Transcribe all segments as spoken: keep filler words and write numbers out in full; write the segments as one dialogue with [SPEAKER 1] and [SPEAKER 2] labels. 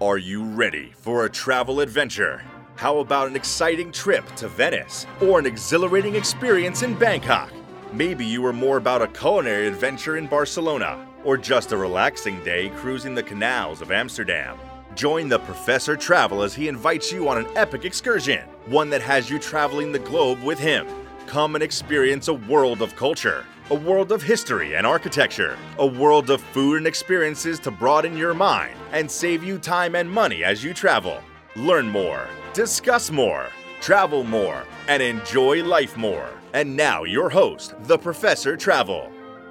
[SPEAKER 1] Are you ready for a travel adventure? How about an exciting trip to Venice or an exhilarating experience in Bangkok? Maybe you are more about a culinary adventure in Barcelona or just a relaxing day cruising the canals of Amsterdam. Join the Professor Travel as he invites you on an epic excursion, one that has you traveling the globe with him. Come and experience a world of culture, a world of history and architecture, a world of food and experiences to broaden your mind and save you time and money as you travel. Learn more, discuss more, travel more, and enjoy life more. And now your host, the Professor Travel.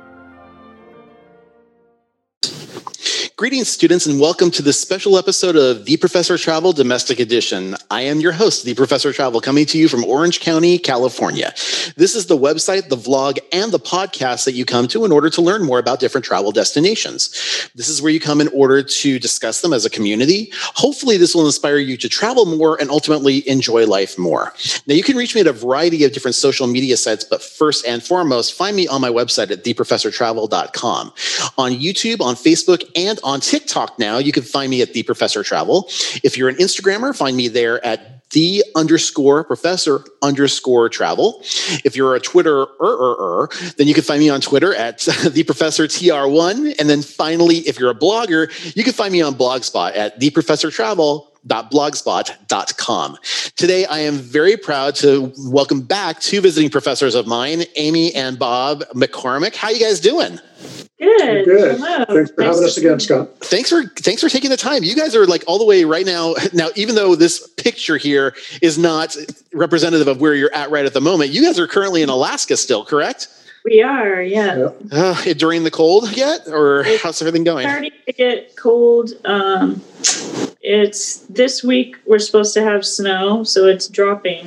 [SPEAKER 2] Greetings, students, and welcome to this special episode of The Professor Travel Domestic Edition. I am your host, The Professor Travel, coming to you from Orange County, California. This is the website, the vlog, and the podcast that you come to in order to learn more about different travel destinations. This is where you come in order to discuss them as a community. Hopefully, this will inspire you to travel more and ultimately enjoy life more. Now, you can reach me at a variety of different social media sites, but first and foremost, find me on my website at the professor travel dot com. On YouTube, on Facebook, and on TikTok now, you can find me at The Professor Travel. If you're an Instagrammer, find me there at the underscore professor underscore travel. If you're a Twitter er, then you can find me on Twitter at the professor T R one. And then finally, if you're a blogger, you can find me on Blogspot at the professor travel dot blogspot dot com. Today, I am very proud to welcome back two visiting professors of mine, Amy and Bob McCormick. How you guys doing?
[SPEAKER 3] Good.
[SPEAKER 4] Good.
[SPEAKER 3] Hello.
[SPEAKER 4] Thanks for
[SPEAKER 3] Nice
[SPEAKER 4] having us again, Scott.
[SPEAKER 2] Thanks for thanks for taking the time. You guys are like all the way right now. Now, even though this picture here is not representative of where you're at right at the moment, you guys are currently in Alaska still, correct?
[SPEAKER 3] We are, yeah.
[SPEAKER 4] Yeah.
[SPEAKER 2] Uh, during the cold yet, or
[SPEAKER 3] It's
[SPEAKER 2] how's everything going?
[SPEAKER 3] Starting to get cold. Um, it's this week we're supposed to have snow, so it's dropping.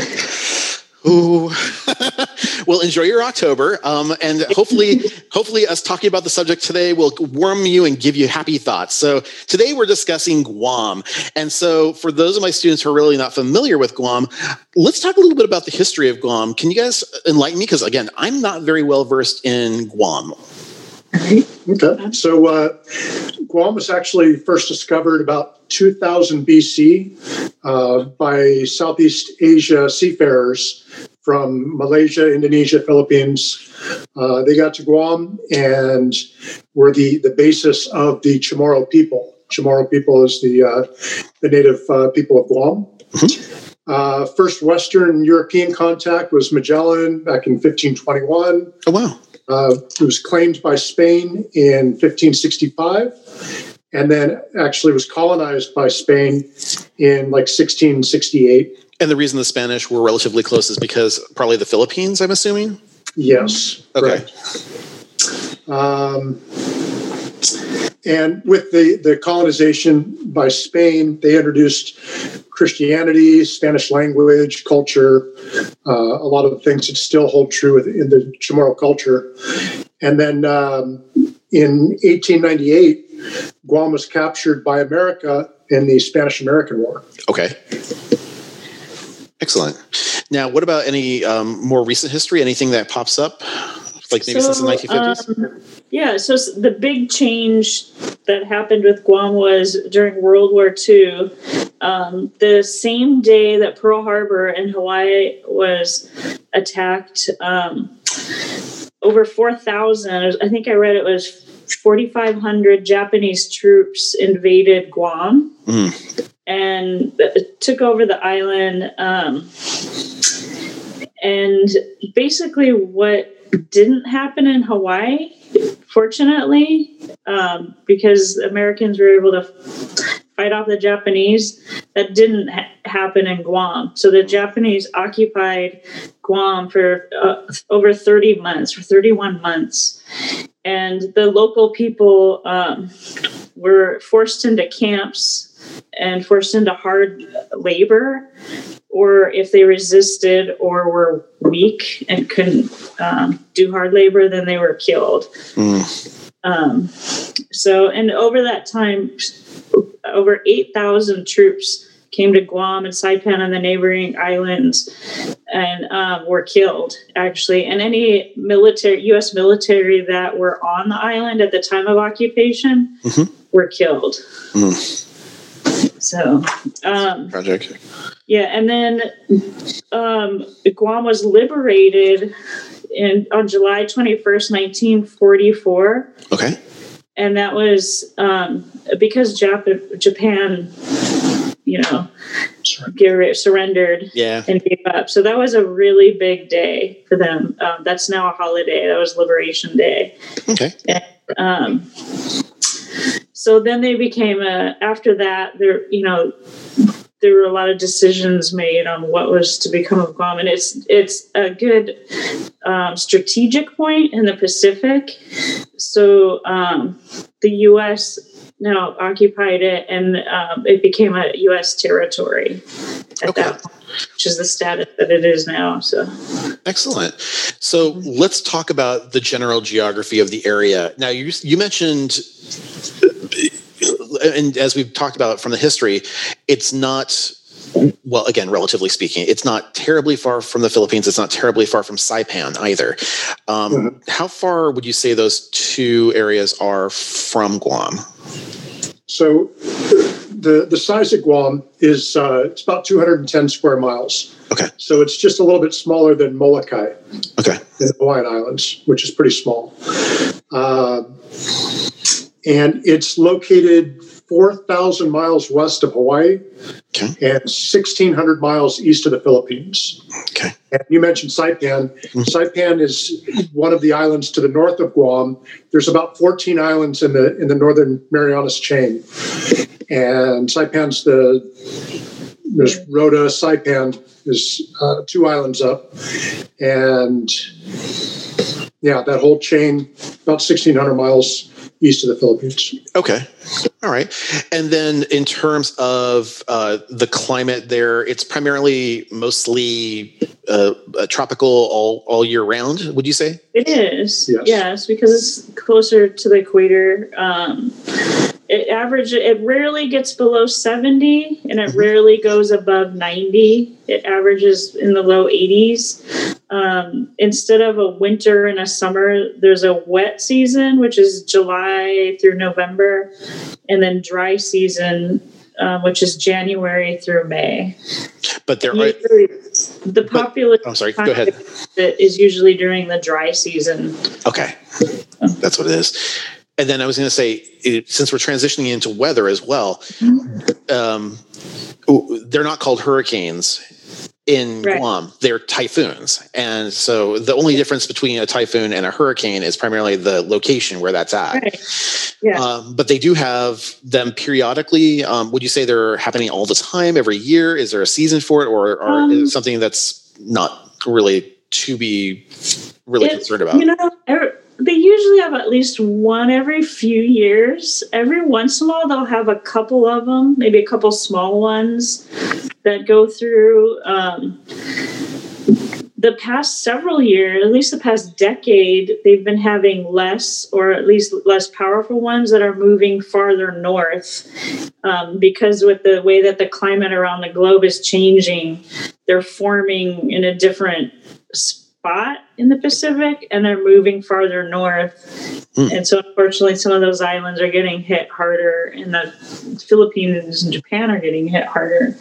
[SPEAKER 2] Ooh. Well, enjoy your October, um, and hopefully, hopefully, us talking about the subject today will warm you and give you happy thoughts. So today we're discussing Guam, and so for those of my students who are really not familiar with Guam, let's talk a little bit about the history of Guam. Can you guys enlighten me? Because again, I'm not very well versed in Guam.
[SPEAKER 4] Okay. So uh, Guam was actually first discovered about two thousand B C uh, by Southeast Asia seafarers from Malaysia, Indonesia, Philippines. Uh, they got to Guam and were the, the basis of the Chamorro people. Chamorro people is the, uh, the native uh, people of Guam. Mm-hmm. Uh, first Western European contact was Magellan back in fifteen twenty-one.
[SPEAKER 2] Oh, wow.
[SPEAKER 4] Uh, it was claimed by Spain in fifteen sixty-five, and then actually was colonized by Spain in like sixteen sixty-eight.
[SPEAKER 2] And the reason the Spanish were relatively close is because probably the Philippines, I'm assuming?
[SPEAKER 4] Yes.
[SPEAKER 2] Okay.
[SPEAKER 4] Right. Um, and with the, the colonization by Spain, they introduced Christianity, Spanish language, culture, uh, a lot of the things that still hold true in the Chamorro culture. And then um, in eighteen ninety-eight, Guam was captured by America in the Spanish-American War.
[SPEAKER 2] Okay. Excellent. Now, what about any um, more recent history? Anything that pops up, like maybe
[SPEAKER 3] So,
[SPEAKER 2] since the nineteen fifties?
[SPEAKER 3] Um, yeah, so s- the big change that happened with Guam was during World War Two. Um, the same day that Pearl Harbor in Hawaii was attacked, um, over four thousand, I think I read it was forty-five hundred Japanese troops invaded Guam.
[SPEAKER 2] Mm.
[SPEAKER 3] And took over the island. Um, and basically what didn't happen in Hawaii, fortunately, um, because Americans were able to fight off the Japanese, that didn't ha- happen in Guam. So the Japanese occupied Guam for uh, over thirty months, for thirty-one months. And the local people um, were forced into camps and forced into hard labor, or if they resisted or were weak and couldn't um, do hard labor, then they were killed. Mm. Um, so, and over that time, over eight thousand troops came to Guam and Saipan and the neighboring islands and um, were killed, actually. And any military, U S military that were on the island at the time of occupation mm-hmm. were killed.
[SPEAKER 2] Mm.
[SPEAKER 3] So, um,
[SPEAKER 2] project.
[SPEAKER 3] Yeah, and then um, Guam was liberated in on July twenty-first, nineteen forty-four.
[SPEAKER 2] Okay.
[SPEAKER 3] And that was um, because Jap- Japan, you know, get, surrendered
[SPEAKER 2] yeah.
[SPEAKER 3] and gave up. So that was a really big day for them. Um, that's now a holiday. That was Liberation Day.
[SPEAKER 2] Okay.
[SPEAKER 3] And, um, so then they became a, after that, there, you know, there were a lot of decisions made on what was to become of Guam. And it's, it's a good um, strategic point in the Pacific. So um, the U S now occupied it, and um, it became a U S territory at
[SPEAKER 2] okay.
[SPEAKER 3] that point, which is the status that it is now. So
[SPEAKER 2] excellent. So let's talk about the general geography of the area. Now, you you mentioned, and as we've talked about from the history, it's not, well, again, relatively speaking, it's not terribly far from the Philippines. It's not terribly far from Saipan either. Um, mm-hmm. How far would you say those two areas are from Guam?
[SPEAKER 4] So the the size of Guam is uh, it's about two hundred ten square miles.
[SPEAKER 2] Okay.
[SPEAKER 4] So it's just a little bit smaller than Molokai.
[SPEAKER 2] Okay.
[SPEAKER 4] In the Hawaiian Islands, which is pretty small. Uh, and it's located four thousand miles west of Hawaii, okay, and sixteen hundred miles east of the Philippines.
[SPEAKER 2] Okay.
[SPEAKER 4] And you mentioned Saipan. Mm-hmm. Saipan is one of the islands to the north of Guam. There's about fourteen islands in the in the Northern Marianas chain. And Saipan's the, there's Rota, Saipan is uh, two islands up. And yeah, that whole chain, about sixteen hundred miles east of the Philippines.
[SPEAKER 2] Okay. All right. And then in terms of uh, the climate there, it's primarily mostly uh, tropical all, all year round, would you say?
[SPEAKER 3] It is.
[SPEAKER 4] Yes,
[SPEAKER 3] yes because it's closer to the equator. Um, it average, it rarely gets below seventy, and it mm-hmm. rarely goes above ninety. It averages in the low eighties. Um, instead of a winter and a summer, there's a wet season, which is July through November, and then dry season, um, which is January through May.
[SPEAKER 2] But there
[SPEAKER 3] are the population.
[SPEAKER 2] I'm sorry. Go ahead.
[SPEAKER 3] Is usually during the dry season.
[SPEAKER 2] Okay, that's what it is. And then I was going to say, it, since we're transitioning into weather as well, mm-hmm. um, they're not called hurricanes in right. Guam. They're typhoons. And so the only difference between a typhoon and a hurricane is primarily the location where that's at.
[SPEAKER 3] Right. Yeah.
[SPEAKER 2] Um, but they do have them periodically. Um, would you say they're happening all the time, every year? Is there a season for it, or, or um, is it something that's not really to be really it, concerned about?
[SPEAKER 3] You know, every, they usually have at least one every few years. Every once in a while, they'll have a couple of them, maybe a couple small ones that go through. Um, the past several years, at least the past decade, they've been having less, or at least less powerful ones that are moving farther north. Um, because with the way that the climate around the globe is changing, they're forming in a different spot in the Pacific, and they're moving farther north. Mm. And so unfortunately, some of those islands are getting hit harder, and the Philippines and Japan are getting hit harder.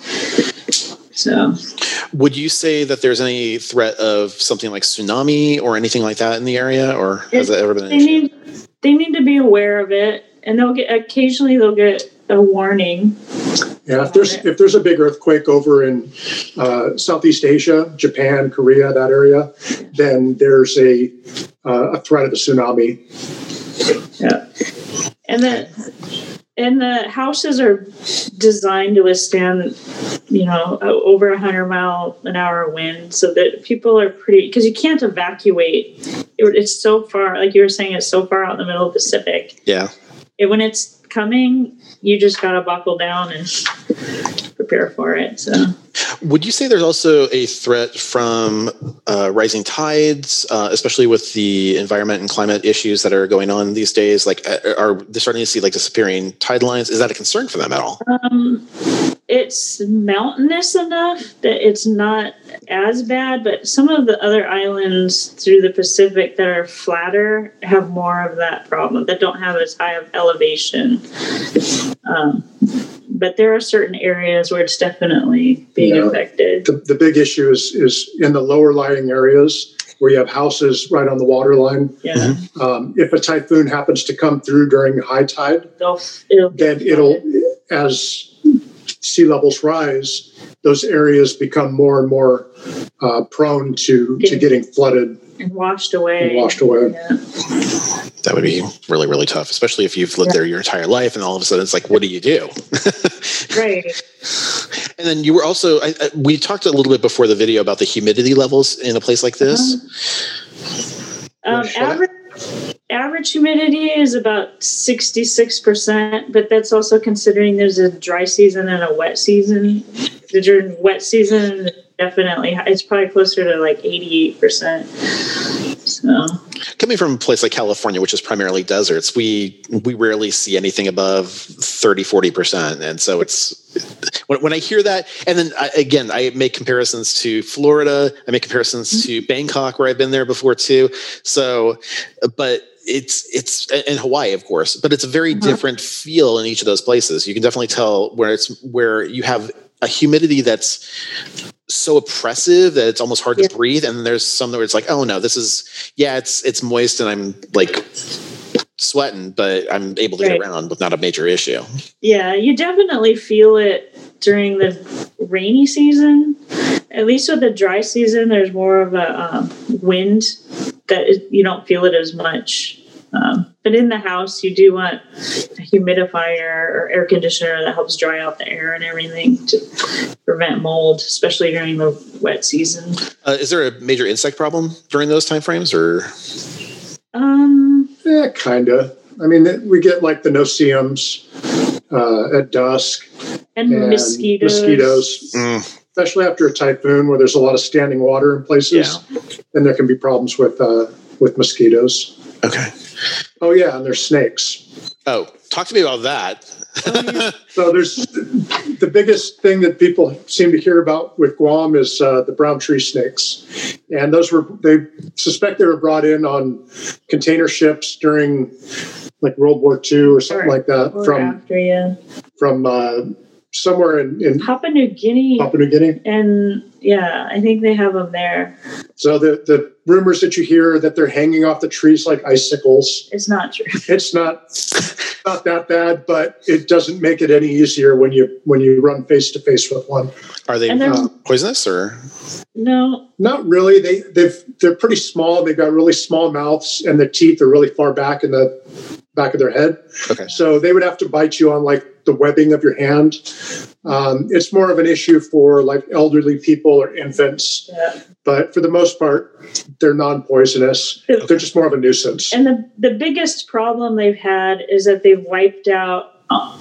[SPEAKER 3] So
[SPEAKER 2] would you say that there's any threat of something like tsunami or anything like that in the area, or has it, that ever been an
[SPEAKER 3] they
[SPEAKER 2] issue?
[SPEAKER 3] Need, they need to be aware of it, and they'll get occasionally they'll get a warning.
[SPEAKER 4] Yeah, if there's if there's a big earthquake over in uh, Southeast Asia, Japan, Korea, that area, then there's a uh, a threat of a tsunami.
[SPEAKER 3] Yeah, and the and the houses are designed to withstand, you know, over a hundred mile an hour wind, so that people are pretty, because you can't evacuate. It, it's so far, like you were saying, it's so far out in the middle of the Pacific.
[SPEAKER 2] Yeah,
[SPEAKER 3] it, when it's coming, you just got to buckle down and prepare for it. So,
[SPEAKER 2] would you say there's also a threat from uh, rising tides, uh, especially with the environment and climate issues that are going on these days? Like, are they starting to see like disappearing tide lines? Is that a concern for them at all?
[SPEAKER 3] Um, it's mountainous enough that it's not as bad, but some of the other islands through the Pacific that are flatter have more of that problem, that don't have as high of elevation. Um, but there are certain areas where it's definitely being
[SPEAKER 4] Yeah.
[SPEAKER 3] affected.
[SPEAKER 4] The, the big issue is is in the lower lying areas where you have houses right on the water line.
[SPEAKER 3] Yeah,
[SPEAKER 4] Um, if a typhoon happens to come through during high tide,
[SPEAKER 3] They'll, it'll
[SPEAKER 4] then it'll, as sea levels rise, those areas become more and more uh, prone to, to getting flooded
[SPEAKER 3] and washed away.
[SPEAKER 4] and washed away.
[SPEAKER 3] Yeah.
[SPEAKER 2] That would be really, really tough, especially if you've lived
[SPEAKER 3] Yeah.
[SPEAKER 2] there your entire life and all of a sudden it's like, what do you do?
[SPEAKER 3] Right.
[SPEAKER 2] And then you were also, I, I, we talked a little bit before the video about the humidity levels in a place like this.
[SPEAKER 3] Um,
[SPEAKER 4] Show that.
[SPEAKER 3] average average humidity is about sixty-six percent, but that's also considering there's a dry season and a wet season. The during wet season, definitely, it's probably closer to like eighty-eight percent. So,
[SPEAKER 2] Coming from a place like California, which is primarily deserts, we we rarely see anything above thirty, forty percent. And so it's, when, when I hear that, and then I, again, I make comparisons to Florida, I make comparisons to Bangkok, where I've been there before too. So, but it's, it's, and Hawaii, of course, but it's a very
[SPEAKER 3] Uh-huh.
[SPEAKER 2] different feel in each of those places. You can definitely tell where it's, where you have a humidity that's so oppressive that it's almost hard
[SPEAKER 3] Yeah.
[SPEAKER 2] to breathe. And then there's some where it's like, oh no, this is, yeah, it's, it's moist and I'm like sweating, but I'm able to
[SPEAKER 3] Right.
[SPEAKER 2] get around with not a major issue.
[SPEAKER 3] yeah, you definitely feel it during the rainy season. At least with the dry season, there's more of a um, wind that it, you don't feel it as much. Um, but in the house, you do want a humidifier or air conditioner that helps dry out the air and everything to prevent mold, especially during the wet season.
[SPEAKER 2] Uh, is there a major insect problem during those timeframes, or?
[SPEAKER 3] Um,
[SPEAKER 4] Yeah, kind of. I mean, th- we get like the no-see-ums uh, at dusk
[SPEAKER 3] and,
[SPEAKER 4] and
[SPEAKER 3] mosquitoes.
[SPEAKER 4] mosquitoes,
[SPEAKER 2] Mm,
[SPEAKER 4] especially after a typhoon where there's a lot of standing water in places. Then there can be problems with uh, with mosquitoes.
[SPEAKER 2] okay.
[SPEAKER 4] Oh yeah, and there's snakes.
[SPEAKER 2] Oh, talk to me about that.
[SPEAKER 4] So there's the biggest thing that people seem to hear about with Guam is uh, the brown tree snakes, and those were they suspect they were brought in on container ships during like World War Two or something
[SPEAKER 3] Or-
[SPEAKER 4] like that
[SPEAKER 3] Or
[SPEAKER 4] from
[SPEAKER 3] after, yeah.
[SPEAKER 4] from uh, somewhere in, in
[SPEAKER 3] Papua New Guinea.
[SPEAKER 4] Papua New Guinea.
[SPEAKER 3] And yeah, I think they have them there.
[SPEAKER 4] So the the rumors that you hear that they're hanging off the trees like icicles,
[SPEAKER 3] It's not true.
[SPEAKER 4] it's not not that bad, but it doesn't make it any easier when you when you run face to face with one.
[SPEAKER 2] Are they
[SPEAKER 3] And they're-
[SPEAKER 2] uh, poisonous or?
[SPEAKER 3] No,
[SPEAKER 4] Not really. They they've they're pretty small. They've got really small mouths, and the teeth are really far back in the back of their head.
[SPEAKER 2] Okay.
[SPEAKER 4] So they would have to bite you on like the webbing of your hand. Um, it's more of an issue for like elderly people or infants,
[SPEAKER 3] yeah.
[SPEAKER 4] but for the most part, they're non-poisonous. They're just more of a nuisance.
[SPEAKER 3] And the, the biggest problem they've had is that they've wiped out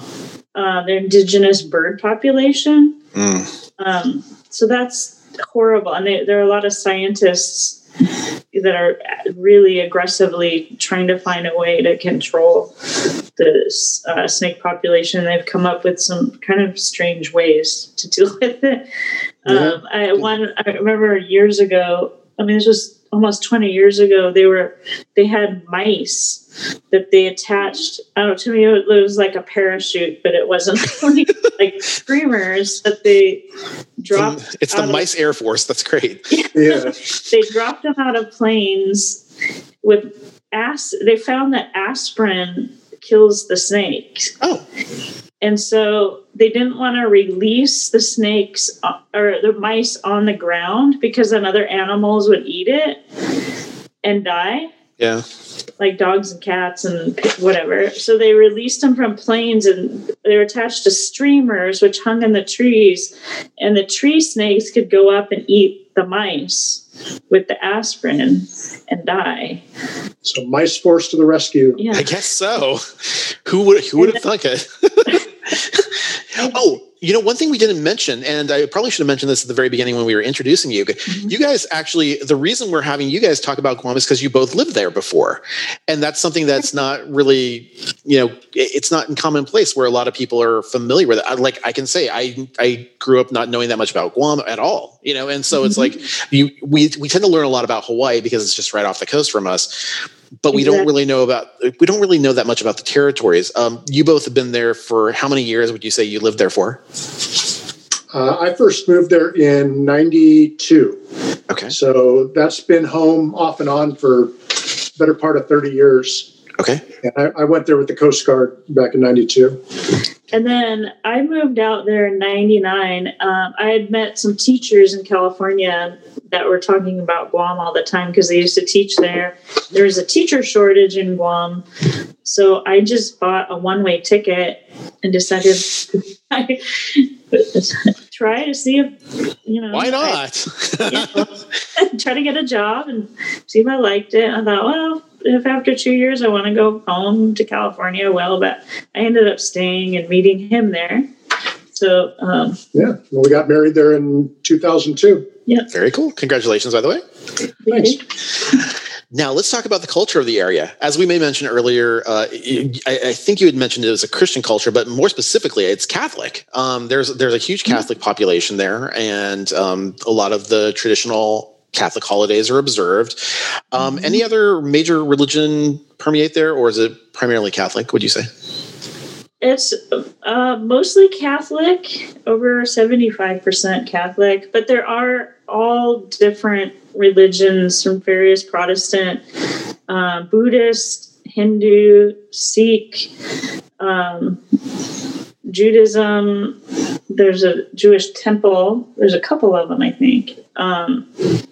[SPEAKER 3] uh, their indigenous bird population.
[SPEAKER 2] Mm.
[SPEAKER 3] Um, so that's horrible. And they, there are a lot of scientists that are really aggressively trying to find a way to control the uh, snake population. They've come up with some kind of strange ways to deal with it.
[SPEAKER 4] Yeah.
[SPEAKER 3] Um, I, one, I remember years ago, I mean, this was almost twenty years ago, they were, they had mice that they attached. I don't know, to me, it was like a parachute, but it wasn't really like streamers that they dropped.
[SPEAKER 2] It's the
[SPEAKER 3] out of-
[SPEAKER 2] Mice Air Force. That's great.
[SPEAKER 4] Yeah.
[SPEAKER 3] They dropped them out of planes with as. They found that aspirin kills the snakes.
[SPEAKER 2] Oh,
[SPEAKER 3] And so they didn't want to release the snakes uh, or the mice on the ground because then other animals would eat it and die,
[SPEAKER 2] yeah.
[SPEAKER 3] like dogs and cats and whatever. So they released them from planes and they were attached to streamers which hung in the trees, and the tree snakes could go up and eat the mice with the aspirin and die.
[SPEAKER 4] So mice forced to the rescue.
[SPEAKER 3] Yeah.
[SPEAKER 2] I guess so. Who would who would have thunk it? Oh, you know, one thing we didn't mention, and I probably should have mentioned this at the very beginning when we were introducing you.
[SPEAKER 3] Mm-hmm.
[SPEAKER 2] You guys actually, the reason we're having you guys talk about Guam is because you both lived there before. And that's something that's not really, you know, it's not in commonplace where a lot of people are familiar with it. I, like I can say, I I grew up not knowing that much about Guam at all, you know, and so it's like you we we tend to learn a lot about Hawaii because it's just right off the coast from us. but we
[SPEAKER 3] Exactly.
[SPEAKER 2] don't really know about, we don't really know that much about the territories. Um, you both have been there for how many years would you say you lived there for?
[SPEAKER 4] Uh, I first moved there in ninety-two.
[SPEAKER 2] Okay.
[SPEAKER 4] So that's been home off and on for better part of thirty years.
[SPEAKER 2] Okay.
[SPEAKER 4] And I, I went there with the Coast Guard back in ninety-two.
[SPEAKER 3] And then I moved out there in ninety-nine. Um, I had met some teachers in California that were talking about Guam all the time because they used to teach there. There was a teacher shortage in Guam. So I just bought a one-way ticket and decided to try to see if, you know.
[SPEAKER 2] Why not?
[SPEAKER 3] I, yeah, try to get a job and see if I liked it. I thought, well, if after two years I want to go home to California, well, but I ended up staying and meeting him there. So, um,
[SPEAKER 4] yeah, well, we got married there in two thousand two.
[SPEAKER 3] Yeah.
[SPEAKER 2] Very cool. Congratulations, by the way.
[SPEAKER 4] Thanks.
[SPEAKER 2] Now, let's talk about the culture of the area. As we may mention earlier, uh, I, I think you had mentioned it was a Christian culture, but more specifically, it's Catholic. Um, there's there's a huge Catholic population there, and um, a lot of the traditional Catholic holidays are observed. Um, mm-hmm. Any other major religion permeate there, or is it primarily Catholic, would you say?
[SPEAKER 3] It's uh, mostly Catholic, over seventy-five percent Catholic, but there are all different religions from various Protestant, uh, Buddhist, Hindu, Sikh, um, Judaism. There's a Jewish temple. There's a couple of them, I think. Um,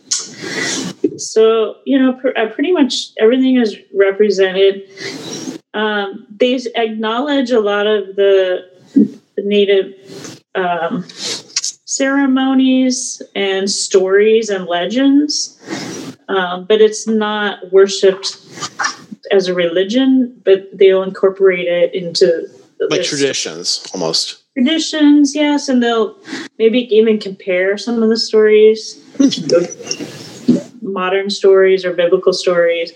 [SPEAKER 3] so, you know, pr- uh, pretty much everything is represented. Um, they acknowledge a lot of the native um, ceremonies and stories and legends, um, but it's not worshipped as a religion, but they'll incorporate it into
[SPEAKER 2] like traditions, almost.
[SPEAKER 3] Traditions, yes, and they'll maybe even compare some of the stories, modern stories or biblical stories.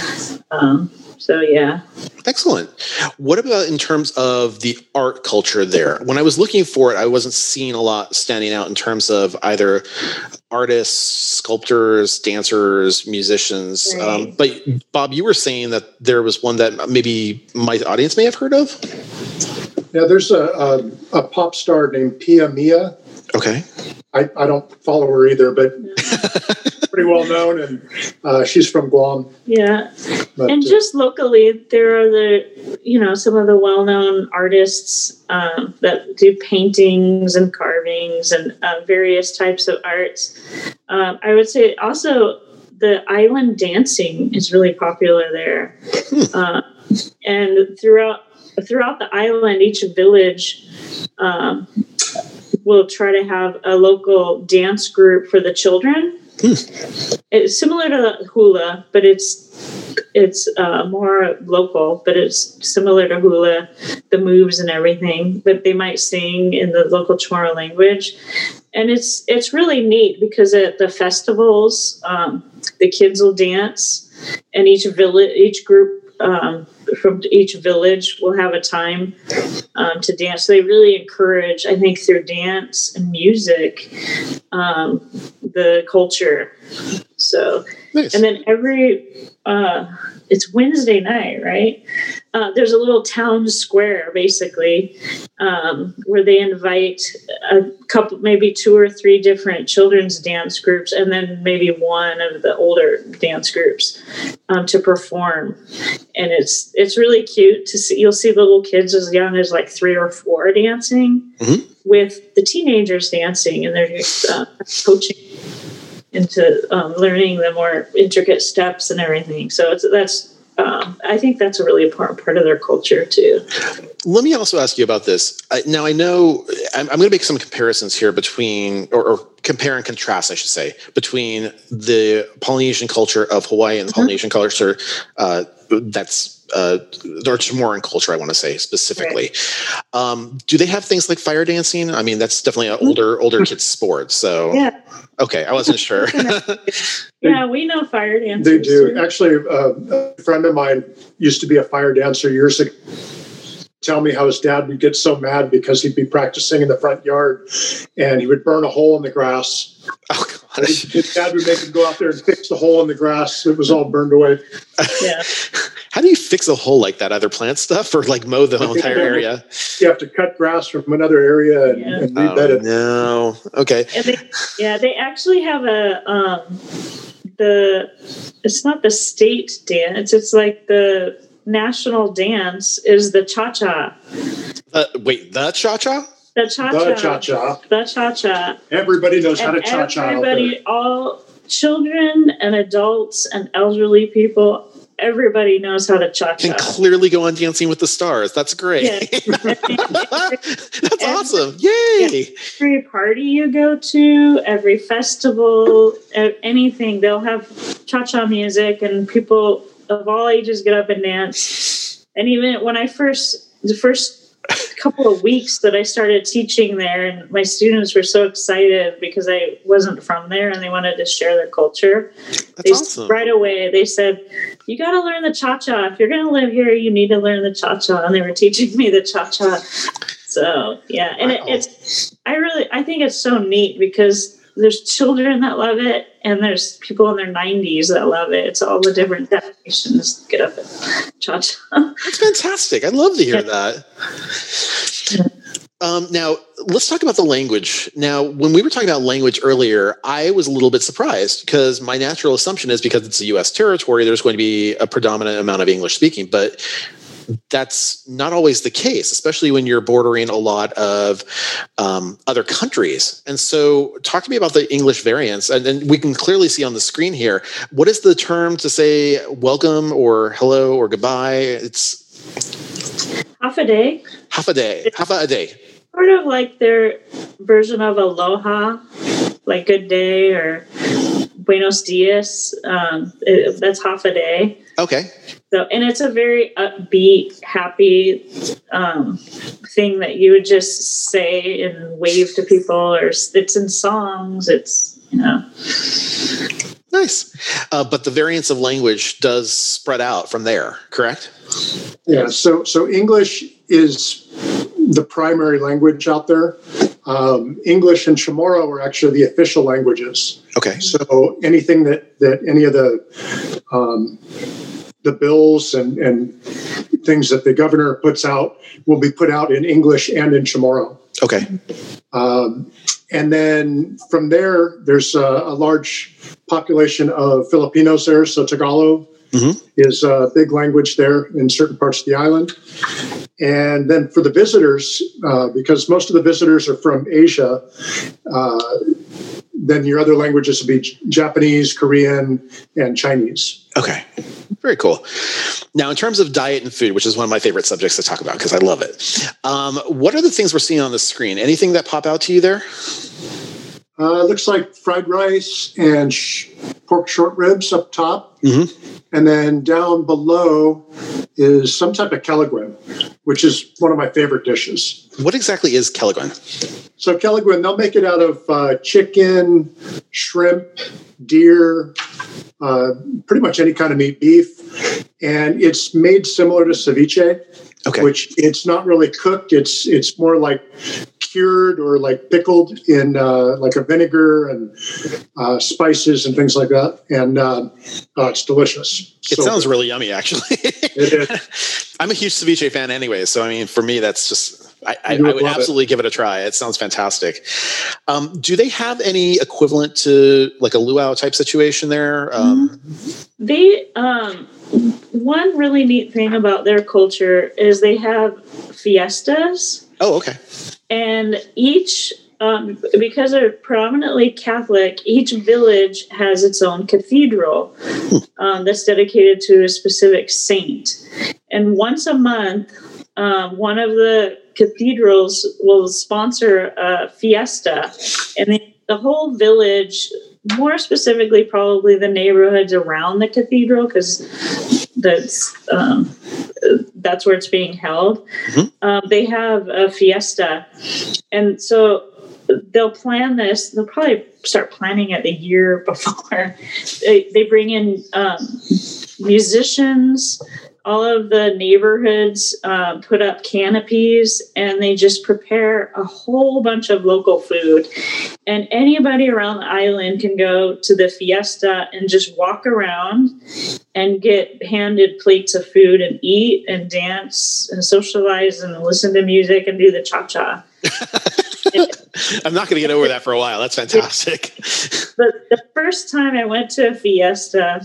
[SPEAKER 3] Um, so, yeah.
[SPEAKER 2] Excellent. What about in terms of the art culture there? When I was looking for it, I wasn't seeing a lot standing out in terms of either artists, sculptors, dancers, musicians.
[SPEAKER 3] Right.
[SPEAKER 2] Um, but Bob, you were saying that there was one that maybe my audience may have heard of?
[SPEAKER 4] Yeah, there's a, a, a pop star named Pia Mia.
[SPEAKER 2] Okay.
[SPEAKER 4] I, I don't follow her either, but pretty well known, and uh, she's from Guam.
[SPEAKER 3] Yeah.
[SPEAKER 4] But,
[SPEAKER 3] and
[SPEAKER 4] uh,
[SPEAKER 3] just locally, there are the, you know, some of the well-known artists um, that do paintings and carvings and uh, various types of arts. Um, I would say also the island dancing is really popular there.
[SPEAKER 2] Hmm.
[SPEAKER 3] Uh, and throughout throughout the island, each village um, will try to have a local dance group for the children. Hmm. It's similar to hula, but it's it's uh, more local, but it's similar to hula, the moves and everything. But they might sing in the local Chamorro language, and it's it's really neat because at the festivals, um, the kids will dance, and each village, each group. Um, from each village will have a time um, to dance. So they really encourage, I think, through dance and music, um, the culture. So,
[SPEAKER 2] nice.
[SPEAKER 3] And then every, uh, it's Wednesday night, right? Uh, there's a little town square, basically, um, where they invite a couple, maybe two or three different children's dance groups, and then maybe one of the older dance groups um, to perform. And it's it's really cute to see. You'll see little kids as young as like three or four dancing mm-hmm. with the teenagers dancing, and they're uh, coaching into um, learning the more intricate steps and everything. So it's that's um, I think that's a really important part of their culture too.
[SPEAKER 2] Let me also ask you about this. I, now I know I'm, I'm going to make some comparisons here between, or, or compare and contrast, I should say, between the Polynesian culture of Hawaii and the mm-hmm. Polynesian culture uh, that's uh, or Chamorro culture, I want to say specifically. Right. Um, do they have things like fire dancing? I mean, that's definitely an older older kids' sport. So
[SPEAKER 3] yeah.
[SPEAKER 2] Okay, I wasn't sure.
[SPEAKER 3] Yeah, we know fire dancers.
[SPEAKER 4] They do. Actually, uh, a friend of mine used to be a fire dancer years ago. Tell me how his dad would get so mad because he'd be practicing in the front yard and he would burn a hole in the grass.
[SPEAKER 2] Oh,
[SPEAKER 4] His dad would make him go out there and fix the hole in the grass. It was all burned away.
[SPEAKER 3] Yeah.
[SPEAKER 2] How do you fix a hole like that? Either plant stuff or like mow the whole entire area?
[SPEAKER 4] You have to cut grass from another area and,
[SPEAKER 3] Yeah.
[SPEAKER 4] and rebed
[SPEAKER 2] Oh,
[SPEAKER 4] it.
[SPEAKER 2] no. Okay.
[SPEAKER 3] And they, yeah, they actually have a um, the. It's not the state dance. It's like the national dance is the cha-cha.
[SPEAKER 2] Uh, wait, the cha-cha?
[SPEAKER 3] The cha-cha.
[SPEAKER 4] The cha-cha.
[SPEAKER 3] The cha-cha.
[SPEAKER 4] Everybody knows how to
[SPEAKER 3] And
[SPEAKER 4] cha-cha out
[SPEAKER 3] everybody,
[SPEAKER 4] there.
[SPEAKER 3] all children and adults and elderly people, everybody knows how to cha-cha.
[SPEAKER 2] Can clearly go on Dancing with the Stars. That's great.
[SPEAKER 3] Yeah.
[SPEAKER 2] That's awesome. Yay.
[SPEAKER 3] Every party you go to, every festival, uh, anything, they'll have cha-cha music and people of all ages get up and dance. And even when I first, the first couple of weeks that I started teaching there, and my students were so excited because I wasn't from there and they wanted to share their culture.
[SPEAKER 2] That's
[SPEAKER 3] They,
[SPEAKER 2] awesome.
[SPEAKER 3] Right away, they said, you got to learn the cha-cha. If you're going to live here, you need to learn the cha-cha. And they were teaching me the cha-cha. So, yeah. And
[SPEAKER 2] Wow.
[SPEAKER 3] it, it's, I really, I think it's so neat because there's children that love it and there's people in their nineties that love it. It's all the different generations get up and cha-cha.
[SPEAKER 2] That's fantastic. I'd love to hear
[SPEAKER 3] Yeah.
[SPEAKER 2] that. Um, now, let's talk about the language. Now, when we were talking about language earlier, I was a little bit surprised because my natural assumption is because it's a U S territory, there's going to be a predominant amount of English speaking. But that's not always the case, especially when you're bordering a lot of um, other countries. And so talk to me about the English variants. And, and we can clearly see on the screen here, what is the term to say welcome or hello or goodbye? It's
[SPEAKER 3] Half a day.
[SPEAKER 2] half a day, half a day.
[SPEAKER 3] Sort of like their version of aloha, like good day or buenos dias. Um, it, that's half a day.
[SPEAKER 2] Okay.
[SPEAKER 3] So, and it's a very upbeat, happy um, thing that you would just say and wave to people, or it's in songs. It's, you know.
[SPEAKER 2] Nice. Uh, but the variance of language does spread out from there, correct?
[SPEAKER 4] Yeah, so so English is the primary language out there. Um, English and Chamorro are actually the official languages.
[SPEAKER 2] Okay.
[SPEAKER 4] So anything that, that any of the um, the bills and, and things that the governor puts out will be put out in English and in Chamorro.
[SPEAKER 2] Okay.
[SPEAKER 4] Um, and then from there, there's a, a large population of Filipinos there. So Tagalog
[SPEAKER 2] Mhm.
[SPEAKER 4] is a big language there in certain parts of the island. And then for the visitors, uh, because most of the visitors are from Asia, uh, then your other languages would be J- Japanese, Korean, and Chinese.
[SPEAKER 2] Okay. Very cool. Now, in terms of diet and food, which is one of my favorite subjects to talk about because I love it, um, what are the things we're seeing on the screen? Anything that pop out to you there?
[SPEAKER 4] Uh, looks like fried rice and sh- pork short ribs up top.
[SPEAKER 2] Mhm.
[SPEAKER 4] And then down below is some type of kelaguen, which is one of my favorite dishes.
[SPEAKER 2] What exactly is kelaguen?
[SPEAKER 4] So kelaguen, they'll make it out of uh, chicken, shrimp, deer, uh, pretty much any kind of meat, beef. And it's made similar to ceviche,
[SPEAKER 2] Okay.
[SPEAKER 4] which it's not really cooked. It's it's more like cured or like pickled in uh, like a vinegar and uh, spices and things like that. And uh, uh, it's delicious.
[SPEAKER 2] It
[SPEAKER 4] So
[SPEAKER 2] sounds really yummy, actually.
[SPEAKER 4] It is.
[SPEAKER 2] I'm a huge ceviche fan anyway, so I mean, for me, that's just I, I,
[SPEAKER 4] You
[SPEAKER 2] I
[SPEAKER 4] would
[SPEAKER 2] would
[SPEAKER 4] love it.
[SPEAKER 2] absolutely give it a try. It sounds fantastic. Um, do they have any equivalent to like a luau type situation there? Um,
[SPEAKER 3] They, um, one really neat thing about their culture is they have fiestas,
[SPEAKER 2] Oh, okay.
[SPEAKER 3] and each, um, because they're predominantly Catholic, each village has its own cathedral um, that's dedicated to a specific saint. And once a month, um, one of the cathedrals will sponsor a fiesta, and the, the whole village, more specifically probably the neighborhoods around the cathedral, because that's um, that's where it's being held.
[SPEAKER 2] Mhm.
[SPEAKER 3] Um, they have a fiesta, and so they'll plan this. They'll probably start planning it the year before. They they bring in um, musicians. all of the neighborhoods uh, put up canopies, and they just prepare a whole bunch of local food. And anybody around the island can go to the fiesta and just walk around and get handed plates of food and eat and dance and socialize and listen to music and do the cha-cha.
[SPEAKER 2] I'm not going to get over that for a while. That's fantastic.
[SPEAKER 3] But the first time I went to a fiesta,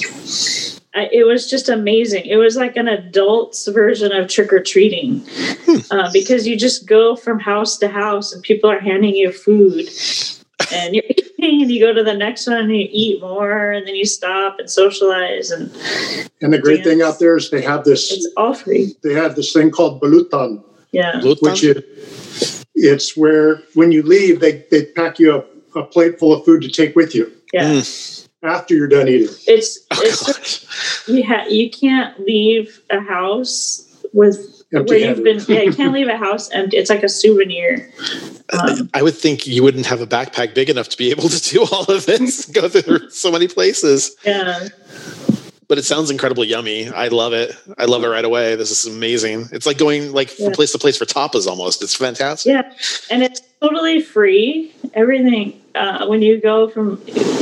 [SPEAKER 3] I, it was just amazing. It was like an adult's version of trick-or-treating hmm. uh, because you just go from house to house and people are handing you food. And you're eating, and you go to the next one and you eat more, and then you stop and socialize. And
[SPEAKER 4] and the great dance. thing out there is they have this.
[SPEAKER 3] It's all free.
[SPEAKER 4] They have this thing called balutan.
[SPEAKER 3] Yeah.
[SPEAKER 4] Which is, it's where when you leave, they, they pack you a, a plate full of food to take with you.
[SPEAKER 3] Yeah. Mm.
[SPEAKER 4] After you're done eating.
[SPEAKER 3] It's,
[SPEAKER 2] oh,
[SPEAKER 3] it's you, ha- you can't leave a house with where you've been. Yeah, you can't leave a house empty. It's like a souvenir. Um,
[SPEAKER 2] I would think you wouldn't have a backpack big enough to be able to do all of this, go through so many places.
[SPEAKER 3] Yeah.
[SPEAKER 2] But it sounds incredibly yummy. I love it. I love it right away. This is amazing. It's like going like yeah. from place to place for tapas almost. It's fantastic.
[SPEAKER 3] Yeah. And it's totally free. Everything, uh, when you go from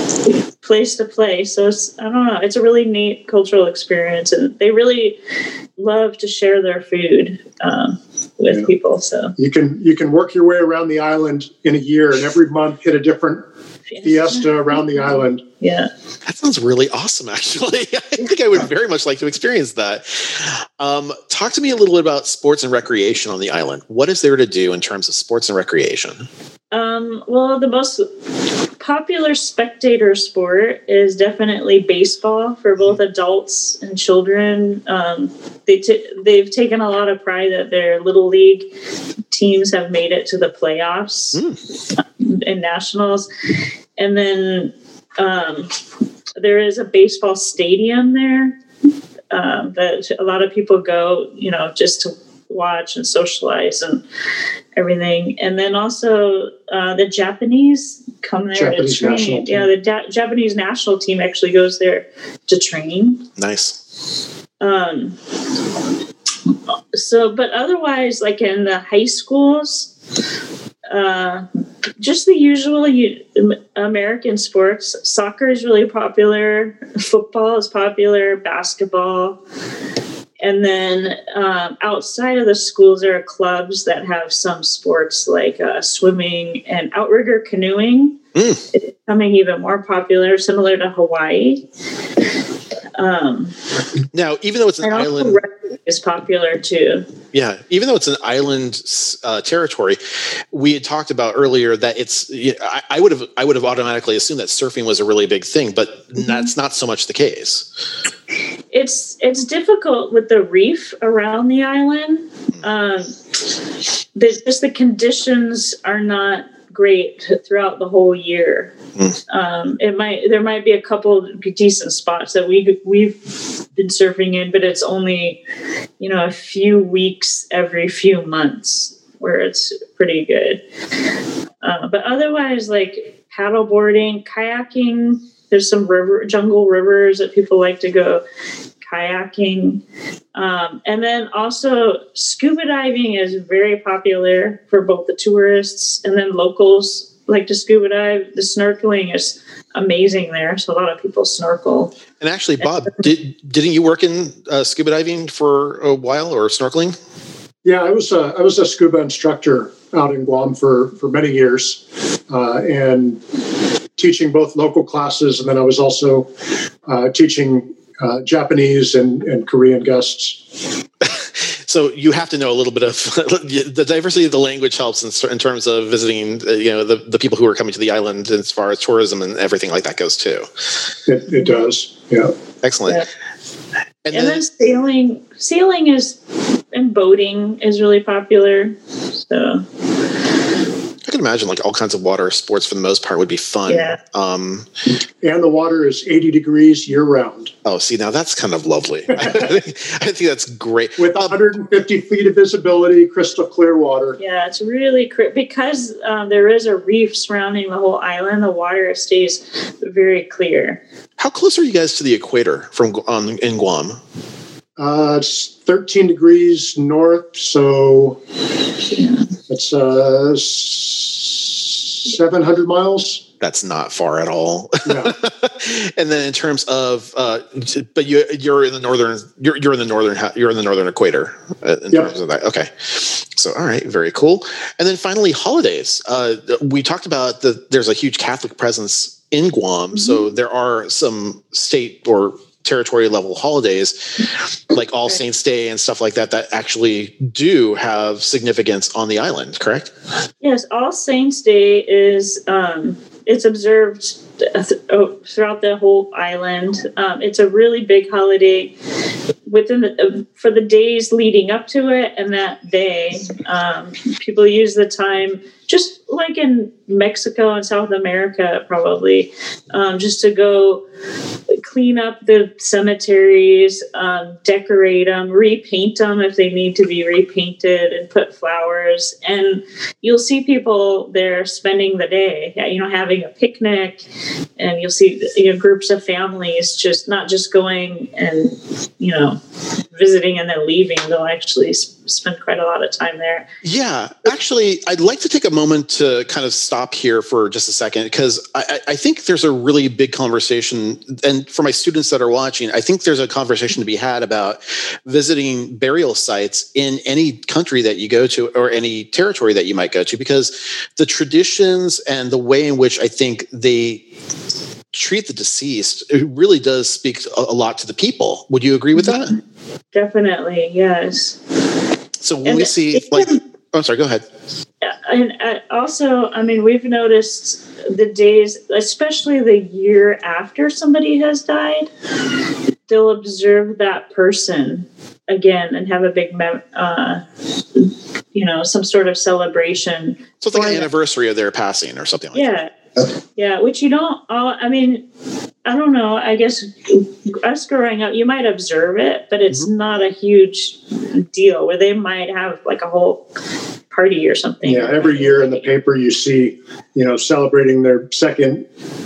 [SPEAKER 3] place to place. So it's, I don't know, it's a really neat cultural experience. And they really love to share their food um, with yeah. people. So
[SPEAKER 4] you can, you can work your way around the island in a year and every month hit a different fiesta around the island.
[SPEAKER 3] Yeah.
[SPEAKER 2] That sounds really awesome, actually. I think I would very much like to experience that. Um, talk to me a little bit about sports and recreation on the island. What is there to do in terms of sports and recreation?
[SPEAKER 3] Um, well, the most popular spectator sport is definitely baseball for both adults and children. Um, they t- they've taken a lot of pride that their little league teams have made it to the playoffs mm. and nationals. And then um, there is a baseball stadium there um, that a lot of people go, you know, just to watch and socialize and everything. And then also uh, the Japanese come there
[SPEAKER 4] Japanese
[SPEAKER 3] to train. Yeah, the da- Japanese national team actually goes there to train.
[SPEAKER 2] Nice.
[SPEAKER 3] Um. So, but otherwise, like in the high schools, uh, just the usual you, American sports. Soccer is really popular. Football is popular. Basketball. And then um, outside of the schools, there are clubs that have some sports like uh, swimming and outrigger canoeing. Mm. It's becoming even more popular, similar to Hawaii. Um,
[SPEAKER 2] now, even though it's an island,
[SPEAKER 3] is popular too.
[SPEAKER 2] Yeah, even though it's an island uh, territory, we had talked about earlier that it's. You know, I, I would have, I would have automatically assumed that surfing was a really big thing, but mm-hmm. that's not so much the case.
[SPEAKER 3] It's it's difficult with the reef around the island. Um, the, just the conditions are not great throughout the whole year. Mm. Um, it might there might be a couple decent spots that we we've been surfing in, but it's only you know a few weeks every few months where it's pretty good. Uh, but otherwise, like paddleboarding, kayaking. There's some river, jungle rivers that people like to go kayaking. Um, and then also scuba diving is very popular for both the tourists and then locals like to scuba dive. The snorkeling is amazing there. So a lot of people snorkel.
[SPEAKER 2] And actually, Bob, did, didn't you work in uh, scuba diving for a while or snorkeling?
[SPEAKER 4] Yeah, I was a, I was a scuba instructor out in Guam for, for many years. Uh, and teaching both local classes, and then I was also uh, teaching uh, Japanese and, and Korean guests.
[SPEAKER 2] So you have to know a little bit of the diversity of the language helps in, in terms of visiting, uh, you know, the, the people who are coming to the island as far as tourism and everything like that goes too.
[SPEAKER 4] It, it does, yeah.
[SPEAKER 2] Excellent.
[SPEAKER 3] Yeah. And, and then, then sailing, sailing is and boating is really popular. So.
[SPEAKER 2] I can imagine like all kinds of water sports for the most part would be fun.
[SPEAKER 3] Yeah.
[SPEAKER 2] Um,
[SPEAKER 4] and the water is eighty degrees year round.
[SPEAKER 2] Oh, see, now that's kind of lovely. I, think, I think that's great.
[SPEAKER 4] With one hundred fifty feet of visibility, crystal clear water.
[SPEAKER 3] Yeah, it's really clear because um, there is a reef surrounding the whole island. The water stays very clear.
[SPEAKER 2] How close are you guys to the equator from um, in Guam?
[SPEAKER 4] Uh, it's thirteen degrees north, so it's uh, seven hundred miles.
[SPEAKER 2] That's not far at all.
[SPEAKER 4] Yeah.
[SPEAKER 2] And then in terms of, uh, but you you're in the northern you're you're in the northern you're in the northern equator uh, in
[SPEAKER 4] yep.
[SPEAKER 2] terms of that. Okay, so all right, very cool. And then finally, holidays. Uh, we talked about the there's a huge Catholic presence in Guam, mm-hmm. so there are some state or territory level holidays like All Saints Day and stuff like that that actually do have significance on the island, correct?
[SPEAKER 3] Yes, All Saints Day is um, it's observed throughout the whole island. Um, it's a really big holiday within the, uh, for the days leading up to it, and that day, um, people use the time just like in Mexico and South America, probably, um, just to go clean up the cemeteries, um, decorate them, repaint them if they need to be repainted, and put flowers. And you'll see people there spending the day, you know, having a picnic, and you'll see, you know, groups of families just not just going and, you know, visiting and then leaving. They'll actually spend quite a lot of time there.
[SPEAKER 2] Yeah, actually, I'd like to take a moment to kind of stop here for just a second, because I, I think there's a really big conversation, and for my students that are watching, I think there's a conversation to be had about visiting burial sites in any country that you go to or any territory that you might go to, because the traditions and the way in which I think they treat the deceased, it really does speak a, a lot to the people. Would you agree with that?
[SPEAKER 3] Definitely, yes.
[SPEAKER 2] So when
[SPEAKER 3] and
[SPEAKER 2] we see,
[SPEAKER 3] it,
[SPEAKER 2] like, oh, I'm sorry, go ahead.
[SPEAKER 3] And also, I mean, we've noticed the days, especially the year after somebody has died, they'll observe that person again and have a big, uh, you know, some sort of celebration.
[SPEAKER 2] So it's like an anniversary of their passing or something like
[SPEAKER 3] yeah.
[SPEAKER 2] that.
[SPEAKER 3] Yeah, which you don't, uh, I mean, I don't know, I guess us growing up, you might observe it, but it's mm-hmm. not a huge deal where they might have like a whole party or something.
[SPEAKER 4] Yeah, every year in the paper you see, you know, celebrating their second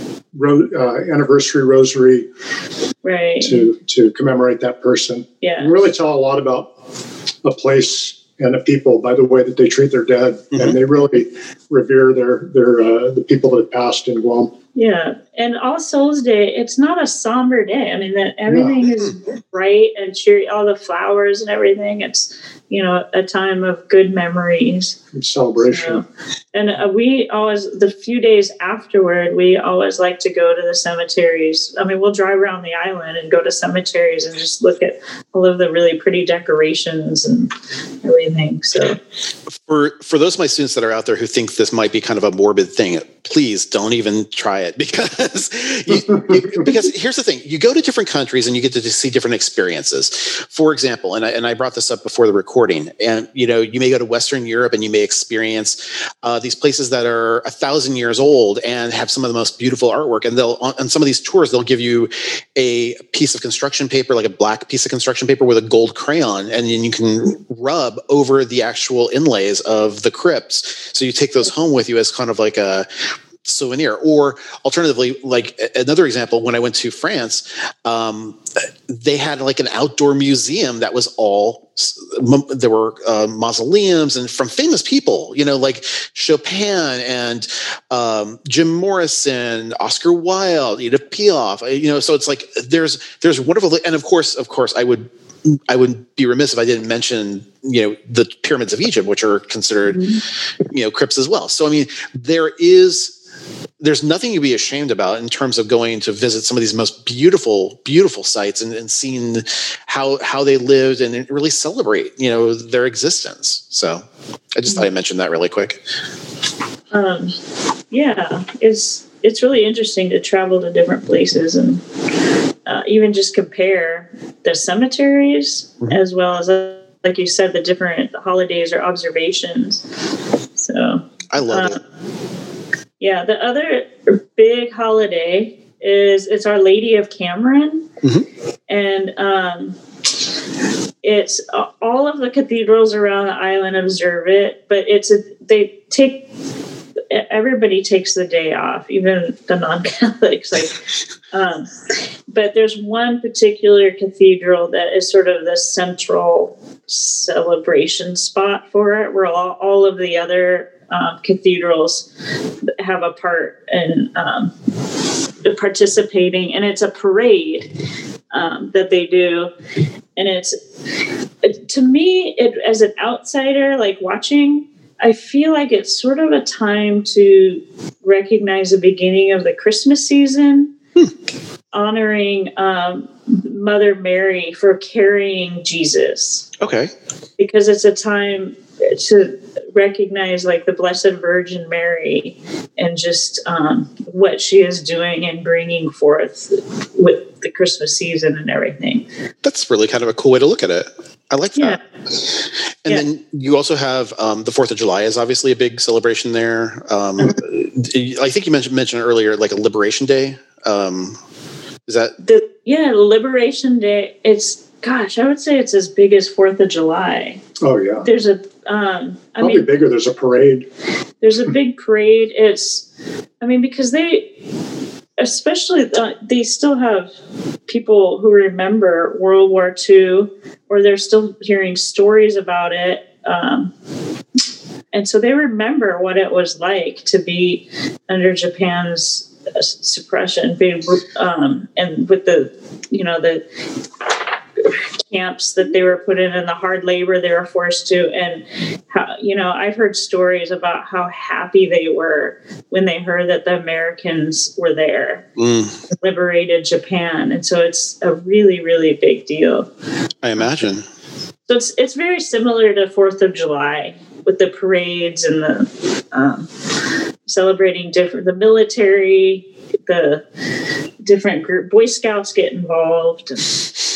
[SPEAKER 4] ro- uh, anniversary rosary,
[SPEAKER 3] right?
[SPEAKER 4] To to commemorate that person.
[SPEAKER 3] Yeah,
[SPEAKER 4] and really tell a lot about a place and the people by the way that they treat their dead, mm-hmm. and they really revere their their uh, the people that passed in Guam.
[SPEAKER 3] Yeah, and All Souls Day, it's not a somber day. I mean, that everything yeah. is bright and cheery, all the flowers and everything. It's, you know, a time of good memories.
[SPEAKER 4] And celebration.
[SPEAKER 3] So, and uh, we always, the few days afterward, we always like to go to the cemeteries. I mean, we'll drive around the island and go to cemeteries and just look at all of the really pretty decorations and everything. So,
[SPEAKER 2] for for those of my students that are out there who think this might be kind of a morbid thing, please don't even try it, because you, you, because here's the thing: you go to different countries and you get to see different experiences. For example, and I and I brought this up before the recording, and you know, you may go to Western Europe and you may experience uh, these places that are a thousand years old and have some of the most beautiful artwork. And they'll on, on some of these tours they'll give you a piece of construction paper, like a black piece of construction paper with a gold crayon, and then you can rub over the actual inlays of the crypts. So you take those home with you as kind of like a souvenir. Or alternatively, like another example, when I went to France, um, they had like an outdoor museum that was all, there were uh, mausoleums and from famous people, you know, like Chopin and um, Jim Morrison, Oscar Wilde, Edith Piaf, you know, so it's like there's there's wonderful, and of course, of course, I would I would be remiss if I didn't mention, you know, the pyramids of Egypt, which are considered, mm-hmm. you know, crypts as well. So, I mean, there is, there's nothing to be ashamed about in terms of going to visit some of these most beautiful, beautiful sites and, and seeing how, how they lived and really celebrate, you know, their existence. So I just mm-hmm. thought I'd mention that really quick.
[SPEAKER 3] Um, yeah, it's, it's really interesting to travel to different places and uh, even just compare the cemeteries mm-hmm. as well as, uh, like you said, the different holidays or observations. So
[SPEAKER 2] I love uh,
[SPEAKER 3] it. Yeah, the other big holiday is it's Our Lady of Cameron, mm-hmm. and um, it's uh, all of the cathedrals around the island observe it, but it's a, they take everybody takes the day off, even the non-Catholics. Like, um, but there's one particular cathedral that is sort of the central celebration spot for it, where all, all of the other um, cathedrals have a part in um, participating, and it's a parade um, that they do, and it's to me, it as an outsider, like watching, I feel like it's sort of a time to recognize the beginning of the Christmas season, hmm. honoring um, Mother Mary for carrying Jesus.
[SPEAKER 2] Okay.
[SPEAKER 3] Because it's a time to recognize like the Blessed Virgin Mary and just um, what she is doing and bringing forth with the Christmas season and everything.
[SPEAKER 2] That's really kind of a cool way to look at it. I like that.
[SPEAKER 3] Yeah.
[SPEAKER 2] And
[SPEAKER 3] yeah.
[SPEAKER 2] then you also have um, the fourth of July is obviously a big celebration there. Um, uh-huh. I think you mentioned mentioned earlier, like a Liberation Day. Um, is that?
[SPEAKER 3] The, yeah, Liberation Day. It's, gosh, I would say it's as big as fourth of July.
[SPEAKER 4] Oh, yeah.
[SPEAKER 3] There's a, um, I
[SPEAKER 4] Probably
[SPEAKER 3] mean,
[SPEAKER 4] bigger. There's a parade.
[SPEAKER 3] There's a big parade. It's, I mean, because they, especially, uh, they still have people who remember World War Two, or they're still hearing stories about it. Um, and so they remember what it was like to be under Japan's uh, suppression, being, um, and with the, you know, the camps that they were put in and the hard labor they were forced to. And how, you know, I've heard stories about how happy they were when they heard that the Americans were there, mm. liberated Japan. And so it's a really, really big deal.
[SPEAKER 2] I imagine.
[SPEAKER 3] So it's, it's very similar to fourth of July with the parades and the um, celebrating different, the military, the different group, Boy Scouts get involved. And,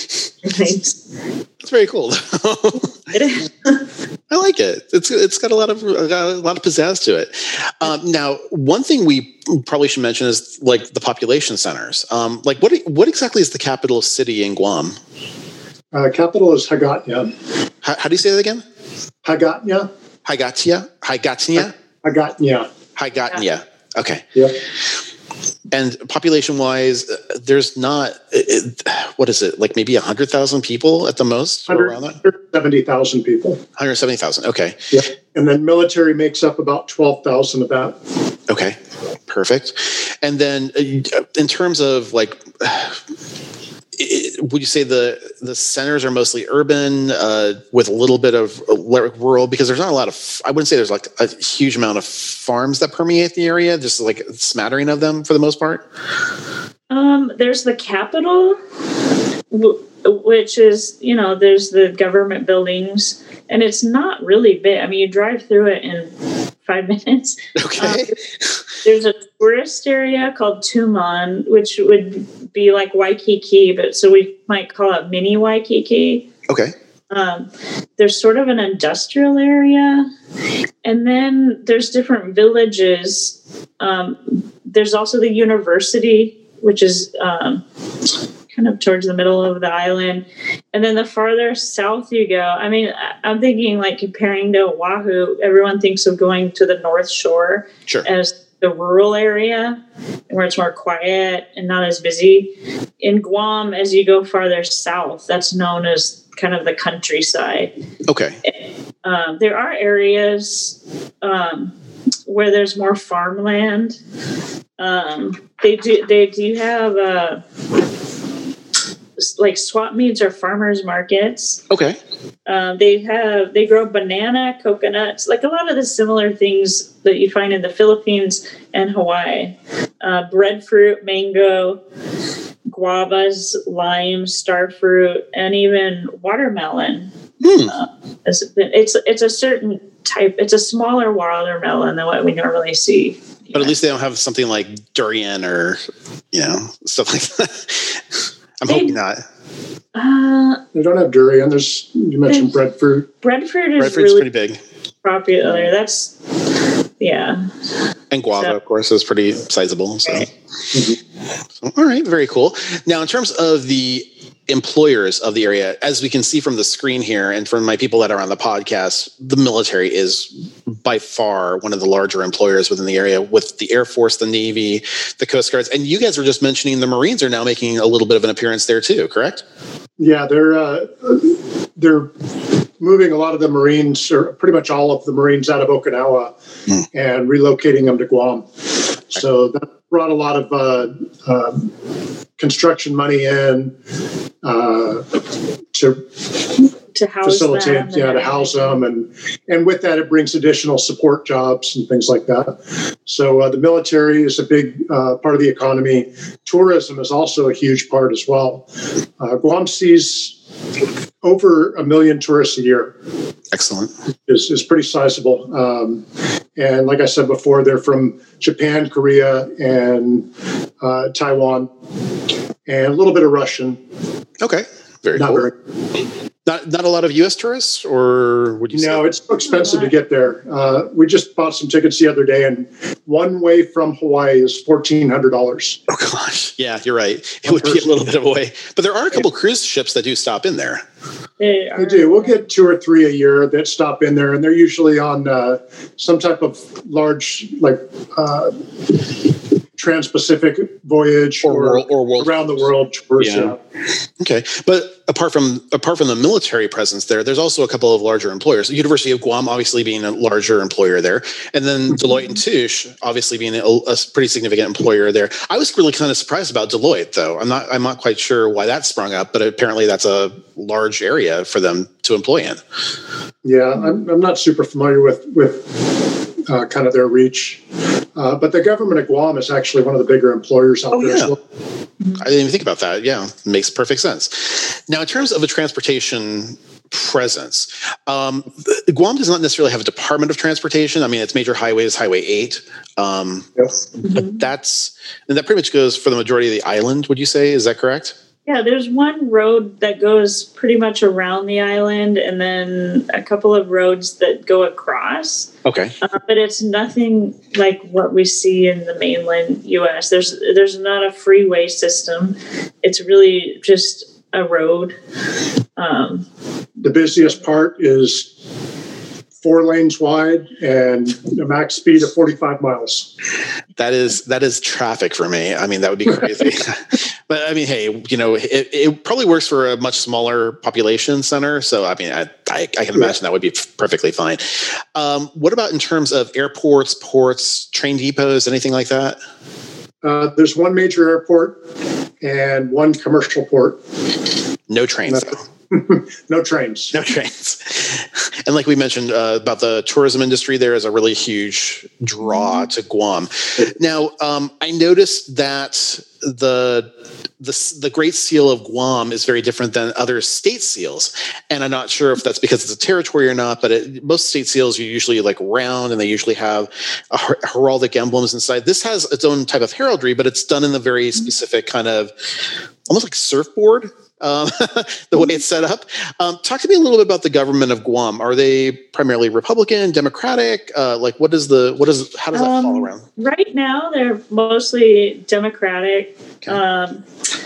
[SPEAKER 2] That's very cool.
[SPEAKER 3] It is.
[SPEAKER 2] I like it. It's it's got a lot of got a lot of pizzazz to it. Um, now, one thing we probably should mention is like the population centers. Um, like what what exactly is the capital city in Guam?
[SPEAKER 4] Uh, capital is Hagåtña.
[SPEAKER 2] How, how do you say that again?
[SPEAKER 4] Hagåtña.
[SPEAKER 2] Hagåtña. Hagåtña.
[SPEAKER 4] Hagåtña.
[SPEAKER 2] Hagåtña. Okay.
[SPEAKER 4] Yep.
[SPEAKER 2] And population-wise, there's not, it, what is it, like maybe one hundred thousand people at the most?
[SPEAKER 4] one hundred seventy thousand people.
[SPEAKER 2] one hundred seventy thousand, okay.
[SPEAKER 4] Yep. And then military makes up about twelve thousand of that.
[SPEAKER 2] Okay, perfect. And then in terms of like, would you say the the centers are mostly urban uh, with a little bit of rural? Because there's not a lot of, I wouldn't say there's like a huge amount of farms that permeate the area, just like a smattering of them for the most part.
[SPEAKER 3] Um, there's the capital, which is, you know, there's the government buildings, and it's not really big. I mean, you drive through it in five minutes.
[SPEAKER 2] Okay.
[SPEAKER 3] Um, there's a tourist area called Tumon, which would be like Waikiki, but so we might call it mini Waikiki.
[SPEAKER 2] Okay.
[SPEAKER 3] Um, there's sort of an industrial area, and then there's different villages. Um, there's also the university, which is um, kind of towards the middle of the island. And then the farther south you go, I mean, I'm thinking like comparing to Oahu, everyone thinks of going to the North Shore
[SPEAKER 2] sure.
[SPEAKER 3] as the rural area where it's more quiet and not as busy. In Guam, as you go farther south, that's known as kind of the countryside.
[SPEAKER 2] Okay.
[SPEAKER 3] Um, there are areas um, where there's more farmland. Um, they do. They do have uh, like swap meets or farmers markets.
[SPEAKER 2] Okay.
[SPEAKER 3] Um, they have. They grow banana, coconuts, like a lot of the similar things that you find in the Philippines and Hawaii. Uh, breadfruit, mango, guavas, limes, starfruit, and even watermelon. Hmm. Uh, it's, it's it's a certain type. It's a smaller watermelon than what we normally see.
[SPEAKER 2] But yeah. At least they don't have something like durian or, you know, stuff like that. I'm they, hoping not.
[SPEAKER 3] Uh,
[SPEAKER 4] they don't have durian. There's you mentioned breadfruit.
[SPEAKER 3] Breadfruit is
[SPEAKER 2] Breadfruit's
[SPEAKER 3] really
[SPEAKER 2] pretty big.
[SPEAKER 3] Popular. That's yeah.
[SPEAKER 2] And guava, so, of course, is pretty sizable. So.
[SPEAKER 3] Right.
[SPEAKER 2] Mm-hmm. so, all right, very cool. Now, in terms of the employers of the area. As we can see from the screen here and from my people that are on the podcast, the military is by far one of the larger employers within the area, with the Air Force, the Navy, the Coast Guards. And you guys were just mentioning the Marines are now making a little bit of an appearance there too, correct?
[SPEAKER 4] Yeah, they're uh, they're moving a lot of the Marines, or pretty much all of the Marines, out of Okinawa mm. and relocating them to Guam. So that brought a lot of uh, um, construction money in uh, to
[SPEAKER 3] to house
[SPEAKER 4] facilitate,
[SPEAKER 3] them
[SPEAKER 4] yeah, to house them, and and with that, it brings additional support jobs and things like that. So uh, the military is a big uh, part of the economy. Tourism is also a huge part as well. Uh, Guam sees over a million tourists a year.
[SPEAKER 2] Excellent.
[SPEAKER 4] Is is pretty sizable. Um, and like I said before, they're from Japan, Korea, and uh, Taiwan, and a little bit of Russian.
[SPEAKER 2] Okay, very
[SPEAKER 4] Not
[SPEAKER 2] cool.
[SPEAKER 4] very.
[SPEAKER 2] Not not a lot of U S tourists, or would you say?
[SPEAKER 4] No, it's so expensive to get there. Uh, we just bought some tickets the other day, and one way from Hawaii is fourteen hundred dollars.
[SPEAKER 2] Oh gosh, yeah, you're right. It would be a little bit of a way, but there are a couple cruise ships that do stop in there.
[SPEAKER 3] They,
[SPEAKER 4] they do. We'll get two or three a year that stop in there, and they're usually on uh, some type of large, like uh, trans-Pacific voyage
[SPEAKER 2] or,
[SPEAKER 4] or,
[SPEAKER 2] world, or world
[SPEAKER 4] around the world tours.
[SPEAKER 2] Yeah.
[SPEAKER 4] Yeah.
[SPEAKER 2] Okay, but apart from apart from the military presence there, there's also a couple of larger employers. The University of Guam, obviously being a larger employer there, and then Deloitte and Touche, obviously being a, a pretty significant employer there. I was really kind of surprised about Deloitte, though. I'm not I'm not quite sure why that sprung up, but apparently that's a large area for them to employ in.
[SPEAKER 4] Yeah, I'm I'm not super familiar with with uh, kind of their reach, uh, but the government of Guam is actually one of the bigger employers out
[SPEAKER 2] oh,
[SPEAKER 4] there
[SPEAKER 2] yeah.
[SPEAKER 4] as well.
[SPEAKER 2] I didn't even think about that. Yeah, makes perfect sense. Now, in terms of a transportation presence, um, Guam does not necessarily have a Department of Transportation. I mean, its major highway is Highway eight. Um,
[SPEAKER 4] yes.
[SPEAKER 2] But that's, and that pretty much goes for the majority of the island, would you say? Is that correct?
[SPEAKER 3] Yeah, there's one road that goes pretty much around the island, and then a couple of roads that go across.
[SPEAKER 2] Okay.
[SPEAKER 3] Uh, but it's nothing like what we see in the mainland U S. There's there's not a freeway system. It's really just a road. Um,
[SPEAKER 4] the busiest part is four lanes wide and a max speed of forty-five miles.
[SPEAKER 2] That is that is traffic for me. I mean, that would be crazy. But I mean, hey, you know, it, it probably works for a much smaller population center. So I mean, I I, I can imagine that would be perfectly fine. Um, what about in terms of airports, ports, train depots, anything like that?
[SPEAKER 4] Uh, there's one major airport and one commercial port.
[SPEAKER 2] No trains, though.
[SPEAKER 4] No trains.
[SPEAKER 2] No trains. And like we mentioned uh, about the tourism industry, there is a really huge draw to Guam. Now, um, I noticed that the, the the Great Seal of Guam is very different than other state seals. And I'm not sure if that's because it's a territory or not, but it, most state seals are usually like round and they usually have a her- heraldic emblems inside. This has its own type of heraldry, but it's done in the very specific kind of almost like surfboard. Um, the way it's set up. Um, talk to me a little bit about the government of Guam. Are they primarily Republican, Democratic? Uh, like, what is the what is how does that
[SPEAKER 3] um,
[SPEAKER 2] fall around?
[SPEAKER 3] Right now, they're mostly Democratic. Okay. Um,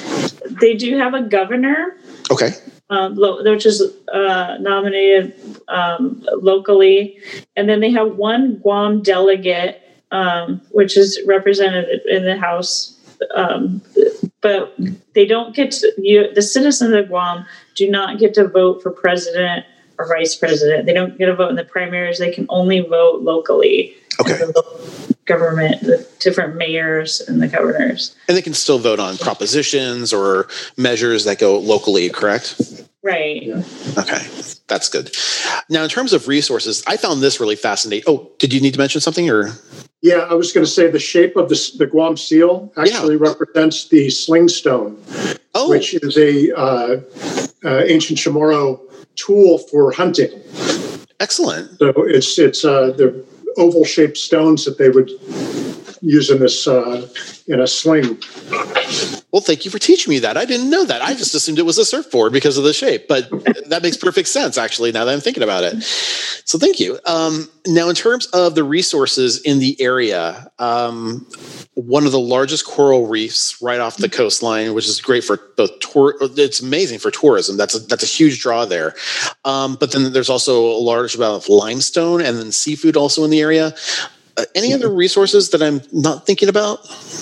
[SPEAKER 3] they do have a governor.
[SPEAKER 2] Okay.
[SPEAKER 3] Um, lo- which is uh, nominated um, locally, and then they have one Guam delegate, um, which is represented in the House. Um, but they don't get to, you, the citizens of Guam do not get to vote for president or vice president. They don't get to vote in the primaries. They can only vote locally.
[SPEAKER 2] Okay.
[SPEAKER 3] The government, the different mayors and the governors.
[SPEAKER 2] And they can still vote on propositions or measures that go locally, correct?
[SPEAKER 3] Right.
[SPEAKER 2] Okay. That's good. Now, in terms of resources, I found this really fascinating. Oh, did you need to mention something or?
[SPEAKER 4] Yeah, I was going to say the shape of the, the Guam seal actually yeah. represents the sling stone, oh. which is a uh, uh, ancient Chamorro tool for hunting.
[SPEAKER 2] Excellent.
[SPEAKER 4] So it's it's uh, the oval shaped stones that they would using this uh, in a sling.
[SPEAKER 2] Well, thank you for teaching me that. I didn't know that. I just assumed it was a surfboard because of the shape, but that makes perfect sense, actually, now that I'm thinking about it. So thank you. Um, now, in terms of the resources in the area, um, one of the largest coral reefs right off the coastline, which is great for both tour. It's amazing for tourism. That's a, that's a huge draw there. Um, but then there's also a large amount of limestone and then seafood also in the area. Uh, any other resources that I'm not thinking about?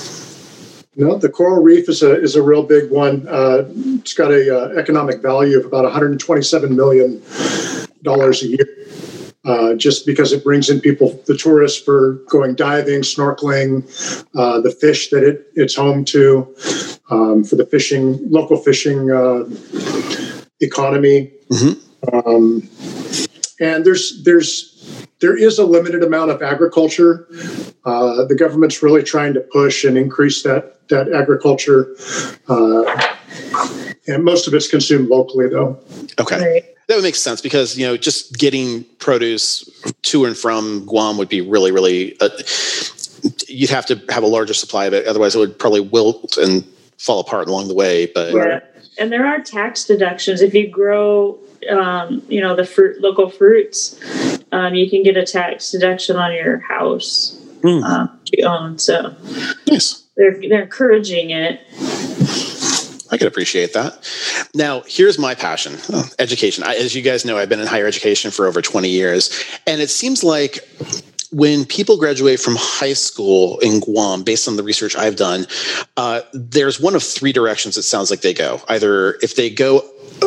[SPEAKER 4] No, the coral reef is a is a real big one. Uh, it's got a uh, economic value of about one hundred twenty-seven million dollars a year, uh, just because it brings in people, the tourists, for going diving, snorkeling, uh, the fish that it, it's home to, um, for the fishing, local fishing uh, economy. Mm-hmm. Um, and there's there's there is a limited amount of agriculture. Uh, the government's really trying to push and increase that that agriculture, uh, and most of it's consumed locally, though.
[SPEAKER 2] Okay, right. That would make sense because you know just getting produce to and from Guam would be really, really. Uh, you'd have to have a larger supply of it, otherwise it would probably wilt and fall apart along the way. But
[SPEAKER 3] yeah, and there are tax deductions if you grow, um, you know, the fruit, local fruits. Um, you can get a tax deduction on your house mm. um, you own. So
[SPEAKER 2] yes.
[SPEAKER 3] They're they're encouraging it.
[SPEAKER 2] I can appreciate that. Now, here's my passion, oh, education. I, as you guys know, I've been in higher education for over twenty years. And it seems like when people graduate from high school in Guam, based on the research I've done, uh, there's one of three directions it sounds like they go. Either if they go...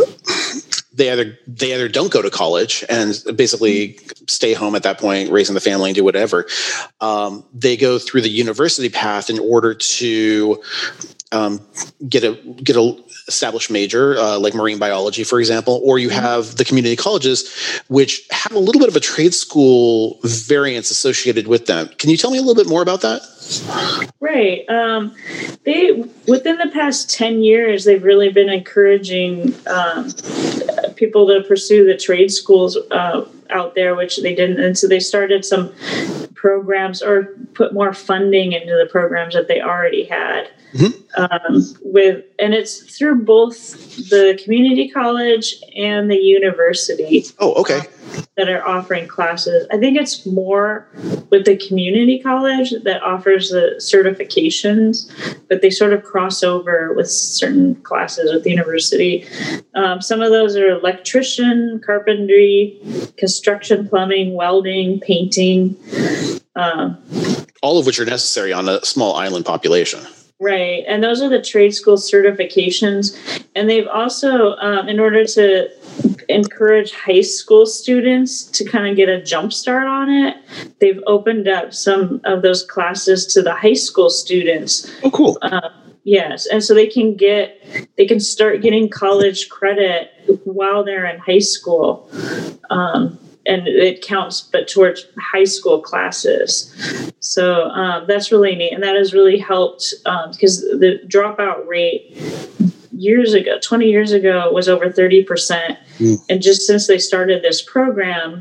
[SPEAKER 2] They either they either don't go to college and basically stay home at that point, raising the family and do whatever. Um, they go through the university path in order to um, get a get a established major, uh, like marine biology, for example. Or you have the community colleges, which have a little bit of a trade school variance associated with them. Can you tell me a little bit more about that?
[SPEAKER 3] Right. Um, they within the past ten years, they've really been encouraging um, people to pursue the trade schools uh, out there, which they didn't. And so they started some programs or put more funding into the programs that they already had. Mm-hmm. Um, with and it's through both the community college and the university.
[SPEAKER 2] Oh, okay.
[SPEAKER 3] Um, that are offering classes. I think it's more with the community college that offers the certifications, but they sort of cross over with certain classes with the university. Um, some of those are electrician, carpentry, construction, plumbing, welding, painting. Um,
[SPEAKER 2] All of which are necessary on a small island population.
[SPEAKER 3] Right. And those are the trade school certifications. And they've also, um, in order to encourage high school students to kind of get a jump start on it, they've opened up some of those classes to the high school students.
[SPEAKER 2] Oh, cool.
[SPEAKER 3] Uh, yes. And so they can get, they can start getting college credit while they're in high school. Um, and it counts, but towards high school classes. So um, that's really neat. And that has really helped um, because the dropout rate years ago, twenty years ago, was over thirty percent. Mm. And just since they started this program,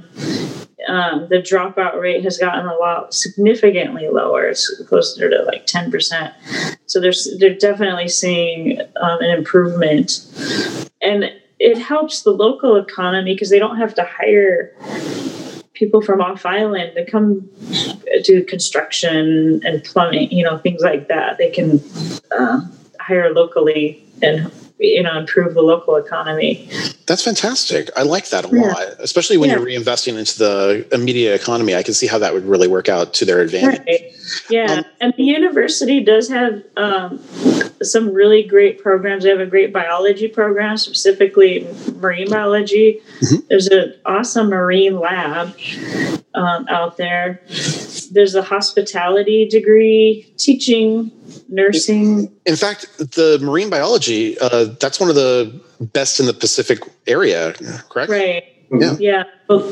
[SPEAKER 3] um, the dropout rate has gotten a lot significantly lower. It's closer to like ten percent. So they're, they're definitely seeing um, an improvement. And it helps the local economy because they don't have to hire people from off island to come do construction and plumbing, you know, things like that. They can uh, hire locally and, you know, improve the local economy.
[SPEAKER 2] That's fantastic. I like that a
[SPEAKER 3] yeah.
[SPEAKER 2] lot, especially when
[SPEAKER 3] yeah.
[SPEAKER 2] you're reinvesting into the immediate economy. I can see how that would really work out to their advantage.
[SPEAKER 3] Right. Yeah. Um, and the university does have um, some really great programs. They have a great biology program, specifically marine biology. Mm-hmm. There's an awesome marine lab um, out there. There's a hospitality degree, teaching, nursing.
[SPEAKER 2] In fact, the marine biology, uh, that's one of the best in the Pacific area, correct?
[SPEAKER 3] Right.
[SPEAKER 2] Yeah.
[SPEAKER 3] Yeah. Well,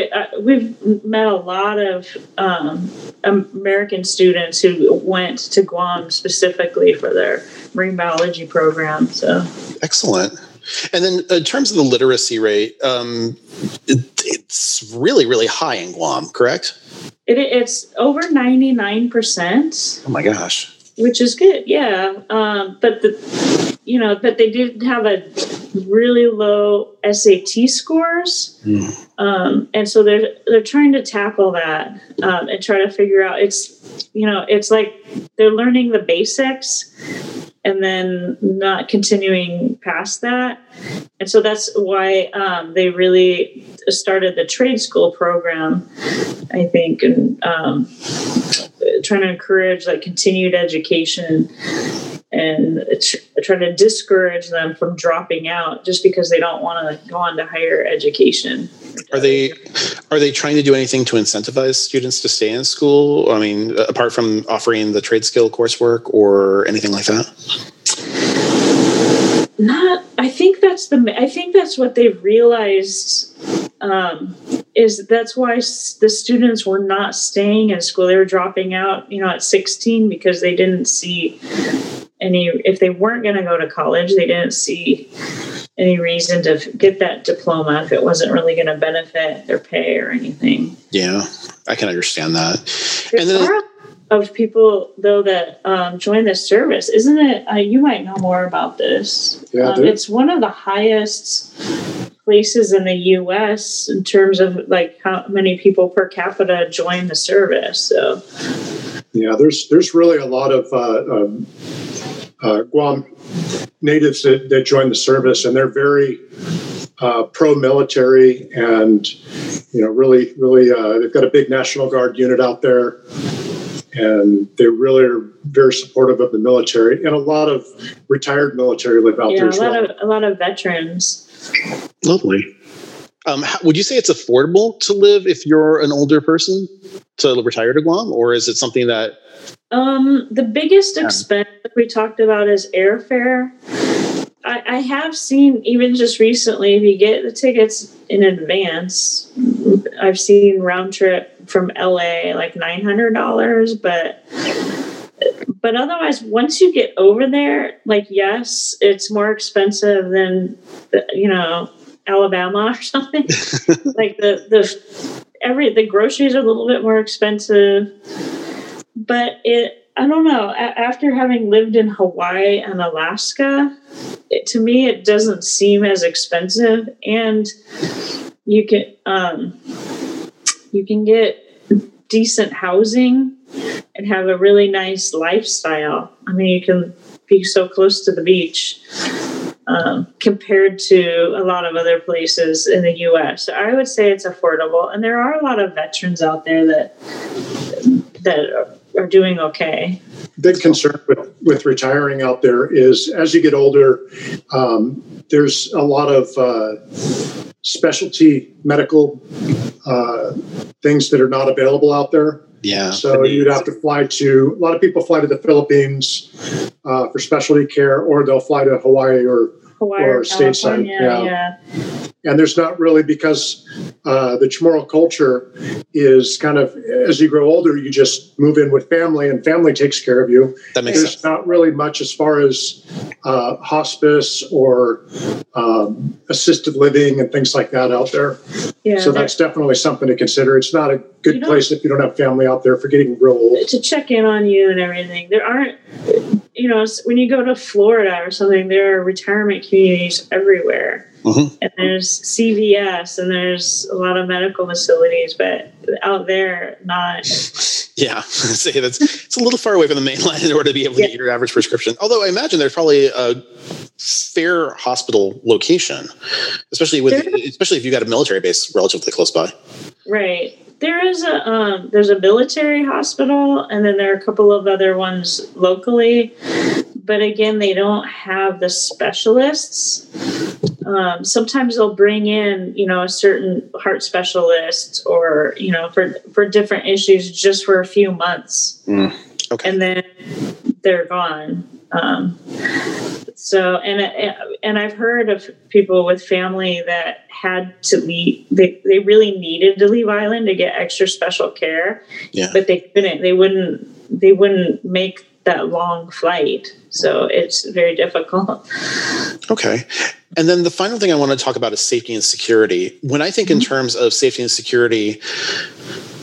[SPEAKER 3] we've met a lot of um, American students who went to Guam specifically for their marine biology program. So
[SPEAKER 2] excellent. And then in terms of the literacy rate, um, it, it's really, really high in Guam, correct?
[SPEAKER 3] It, it's over ninety-nine percent.
[SPEAKER 2] Oh my gosh.
[SPEAKER 3] Which is good, yeah. Um, but the, you know, but they did have a really low S A T scores, mm. um, and so they're they're trying to tackle that um, and try to figure out. It's you know, it's like they're learning the basics and then not continuing past that, and so that's why um, they really started the trade school program, I think, and um, trying to encourage like continued education and try to discourage them from dropping out just because they don't want to go on to higher education.
[SPEAKER 2] Are they are they trying to do anything to incentivize students to stay in school? I mean, apart from offering the trade skill coursework or anything like that?
[SPEAKER 3] Not. I think that's the. I think that's what they've realized. Um, is that's why the students were not staying in school. They were dropping out, you know, at sixteen because they didn't see any, if they weren't going to go to college, they didn't see any reason to get that diploma if it wasn't really going to benefit their pay or anything.
[SPEAKER 2] Yeah, I can understand that.
[SPEAKER 3] There's
[SPEAKER 2] and then
[SPEAKER 3] of people though that um, join the service, isn't it? Uh, you might know more about this.
[SPEAKER 4] Yeah,
[SPEAKER 3] um, it's one of the highest places in the U S in terms of like how many people per capita join the service. So
[SPEAKER 4] yeah, there's there's really a lot of uh, um, uh, Guam natives that, that join the service, and they're very uh, pro-military, and you know, really, really, uh, they've got a big National Guard unit out there, and they really are very supportive of the military, and a lot of retired military live out
[SPEAKER 3] yeah,
[SPEAKER 4] there as
[SPEAKER 3] a lot
[SPEAKER 4] well.
[SPEAKER 3] of a lot of veterans.
[SPEAKER 2] Lovely. Um, how, would you say it's affordable to live if you're an older person to retire to Guam, or is it something that?
[SPEAKER 3] Um, the biggest
[SPEAKER 2] Yeah.
[SPEAKER 3] expense that we talked about is airfare. I, I have seen, even just recently, if you get the tickets in advance, I've seen round trip from L A like nine hundred dollars, but but otherwise, once you get over there, like, yes, it's more expensive than, you know, Alabama or something. Like the the every the groceries are a little bit more expensive, but it I don't know. A- after having lived in Hawaii and Alaska, it, to me it doesn't seem as expensive, and you can um, you can get decent housing and have a really nice lifestyle. I mean, you can be so close to the beach. Um, compared to a lot of other places in the U S. So I would say it's affordable. And there are a lot of veterans out there that that are doing okay.
[SPEAKER 4] Big concern with, with retiring out there is as you get older, um, there's a lot of uh, specialty medical uh, things that are not available out there.
[SPEAKER 2] Yeah.
[SPEAKER 4] So you'd have to fly to, a lot of people fly to the Philippines uh, for specialty care, or they'll fly to Hawaii or,
[SPEAKER 3] Hawaii
[SPEAKER 4] or
[SPEAKER 3] or
[SPEAKER 4] stateside.
[SPEAKER 3] California, yeah.
[SPEAKER 4] And there's not really, because uh, the Chamorro culture is kind of, as you grow older, you just move in with family and family takes care of you.
[SPEAKER 2] That makes
[SPEAKER 4] There's
[SPEAKER 2] sense.
[SPEAKER 4] not really much as far as uh, hospice or um, assisted living and things like that out there.
[SPEAKER 3] Yeah,
[SPEAKER 4] So that's definitely something to consider. It's not a good
[SPEAKER 3] You know-
[SPEAKER 4] place if you don't have family out there for getting real old.
[SPEAKER 3] to check in on you and everything. There aren't, you know, when you go to Florida or something, there are retirement communities everywhere.
[SPEAKER 2] Mm-hmm.
[SPEAKER 3] And there's C V S and there's a lot of medical facilities, but out there, not.
[SPEAKER 2] Yeah, say that's it's a little far away from the mainland in order to be able to
[SPEAKER 3] Yeah.
[SPEAKER 2] get your average prescription. Although I imagine there's probably a fair hospital location, especially with
[SPEAKER 3] There-
[SPEAKER 2] especially if you got a military base relatively close by.
[SPEAKER 3] Right. There is a um, there's a military hospital, and then there are a couple of other ones locally. But again, they don't have the specialists. Um, sometimes they'll bring in, you know, a certain heart specialist, or you know, for for different issues, just for a few months,
[SPEAKER 2] Mm, okay.
[SPEAKER 3] and then they're gone. Um, so, and and I've heard of people with family that had to leave. They they really needed to leave island to get extra special care,
[SPEAKER 2] Yeah.
[SPEAKER 3] but they couldn't. They wouldn't. They wouldn't make that long flight. So it's very difficult.
[SPEAKER 2] Okay. And then the final thing I want to talk about is safety and security. When I think in terms of safety and security,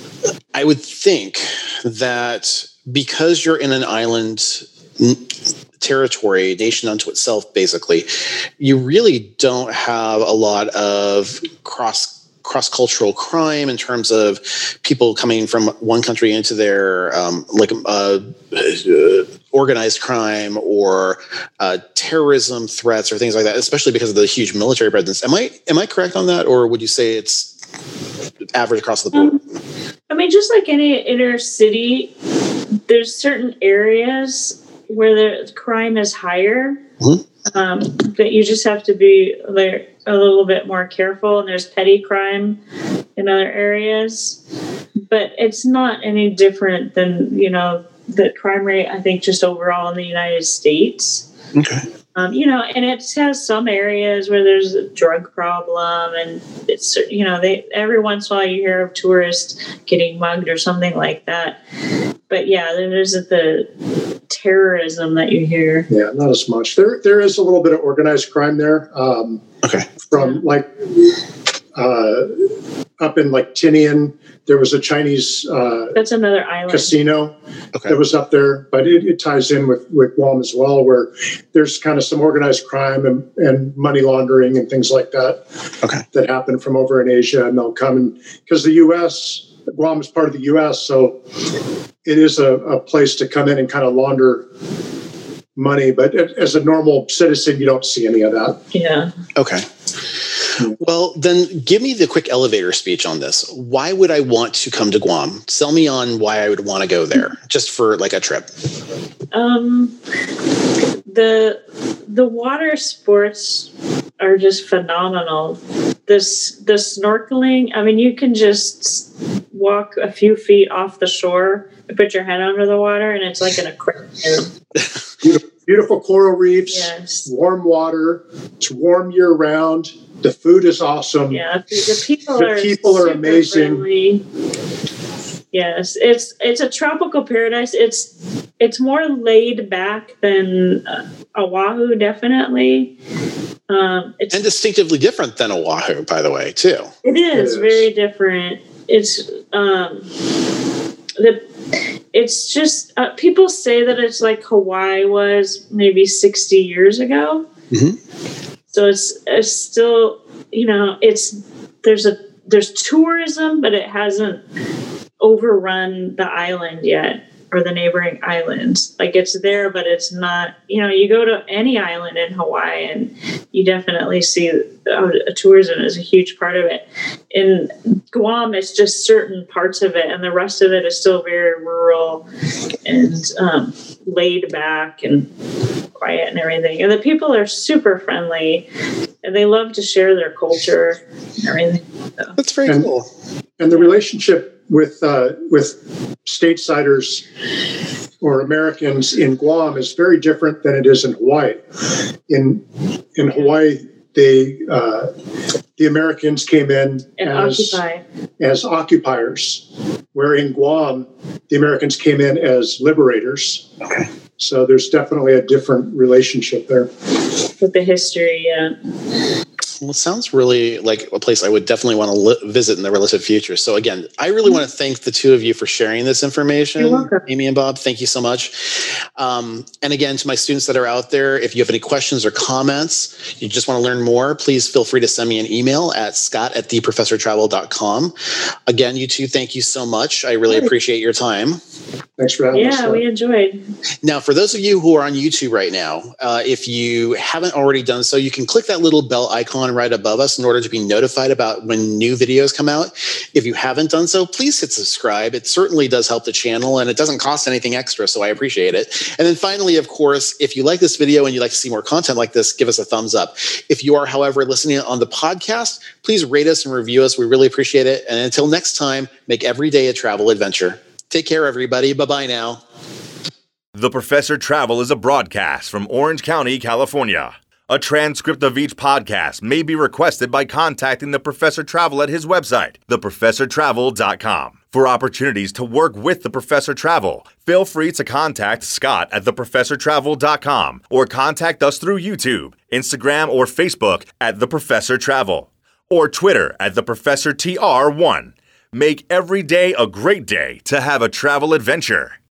[SPEAKER 2] I would think that because you're in an island territory, nation unto itself, basically, you really don't have a lot of cross cross-cultural crime in terms of people coming from one country into their um, like uh, uh, organized crime or uh, terrorism threats or things like that, especially because of the huge military presence. Am I am I correct on that, or would you say it's average across the board?
[SPEAKER 3] Um, I mean, just like any inner city, there's certain areas where the crime is higher. Mm-hmm. Um, but you just have to be like a little bit more careful. And there's petty crime in other areas, but it's not any different than, you know, the crime rate, I think, just overall in the United States.
[SPEAKER 2] Okay.
[SPEAKER 3] Um, you know, and it has some areas where there's a drug problem, and it's, you know, they every once in a while you hear of tourists getting mugged or something like that. But yeah, there isn't the terrorism that you hear.
[SPEAKER 4] Yeah, not as much. There, there is a little bit of organized crime there. Um,
[SPEAKER 2] okay.
[SPEAKER 4] From like uh, up in like Tinian, there was a Chinese uh,
[SPEAKER 3] that's another island
[SPEAKER 4] casino
[SPEAKER 2] okay.
[SPEAKER 4] that was up there, but it, it ties in with, with Guam as well, where there's kind of some organized crime and, and money laundering and things like that.
[SPEAKER 2] Okay.
[SPEAKER 4] That happen from over in Asia, and they'll come and because the U S Guam is part of the U S, so it is a, a place to come in and kind of launder money. But as a normal citizen, you don't see any of that.
[SPEAKER 3] Yeah.
[SPEAKER 2] Okay. Well, then give me the quick elevator speech on this. Why would I want to come to Guam? Sell me on why I would want to go there just for like a trip.
[SPEAKER 3] Um, the the water sports are just phenomenal. This the snorkeling, I mean, you can just walk a few feet off the shore and put your head under the water, and it's like an aquarium.
[SPEAKER 4] Beautiful, beautiful coral reefs,
[SPEAKER 3] yes.
[SPEAKER 4] Warm water. It's warm year round. The food is awesome.
[SPEAKER 3] Yeah, the, the people
[SPEAKER 4] the
[SPEAKER 3] are
[SPEAKER 4] people are amazing.
[SPEAKER 3] Friendly. Yes, it's it's a tropical paradise. It's it's more laid back than uh, Oahu, definitely. Um, it's,
[SPEAKER 2] and distinctively different than Oahu, by the way, too.
[SPEAKER 3] It is,
[SPEAKER 4] it is.
[SPEAKER 3] very different. It's um, the it's just uh, people say that it's like Hawaii was maybe sixty years ago.
[SPEAKER 2] Mm-hmm.
[SPEAKER 3] So it's, it's still, you know, it's there's a there's tourism, but it hasn't overrun the island yet, or the neighboring islands. Like it's there, but it's not, you know, you go to any island in Hawaii and you definitely see uh, tourism is a huge part of it. In Guam, it's just certain parts of it, and the rest of it is still very rural and um, laid back and quiet and everything. And the people are super friendly, and they love to share their culture and everything. So.
[SPEAKER 2] That's very
[SPEAKER 4] and,
[SPEAKER 2] cool.
[SPEAKER 4] And the relationship with uh, with stateside or Americans in Guam is very different than it is in Hawaii. In in Hawaii, they uh, the Americans came in
[SPEAKER 3] and
[SPEAKER 4] as
[SPEAKER 3] occupy.
[SPEAKER 4] as occupiers, where in Guam the Americans came in as liberators.
[SPEAKER 2] Okay.
[SPEAKER 4] So there's definitely a different relationship there.
[SPEAKER 3] With the history, yeah.
[SPEAKER 2] Well, it sounds really like a place I would definitely want to li- visit in the relative future. So again, I really want to thank the two of you for sharing this information.
[SPEAKER 3] You're welcome.
[SPEAKER 2] Amy and Bob, thank you so much. Um, and again, to my students that are out there, if you have any questions or comments, you just want to learn more, please feel free to send me an email at scott at the professor travel dot com. Again, you two, thank you so much. I really appreciate your time.
[SPEAKER 4] Thanks for having
[SPEAKER 3] yeah,
[SPEAKER 4] us.
[SPEAKER 3] Yeah, we enjoyed.
[SPEAKER 2] Now, for those of you who are on YouTube right now, uh, if you haven't already done so, you can click that little bell icon right above us in order to be notified about when new videos come out. If you haven't done so, please hit subscribe. It certainly does help the channel, and it doesn't cost anything extra, so I appreciate it. And then finally, of course, if you like this video and you'd like to see more content like this, give us a thumbs up. If you are, however, listening on the podcast, please rate us and review us. We really appreciate it. And until next time, make every day a travel adventure. Take care, everybody. Bye-bye now.
[SPEAKER 1] The Professor Travel is a broadcast from Orange County, California. A transcript of each podcast may be requested by contacting the Professor Travel at his website, the professor travel dot com. For opportunities to work with the Professor Travel, feel free to contact Scott at the professor travel dot com or contact us through YouTube, Instagram, or Facebook at The Professor Travel, or Twitter at The Professor T R one. Make every day a great day to have a travel adventure.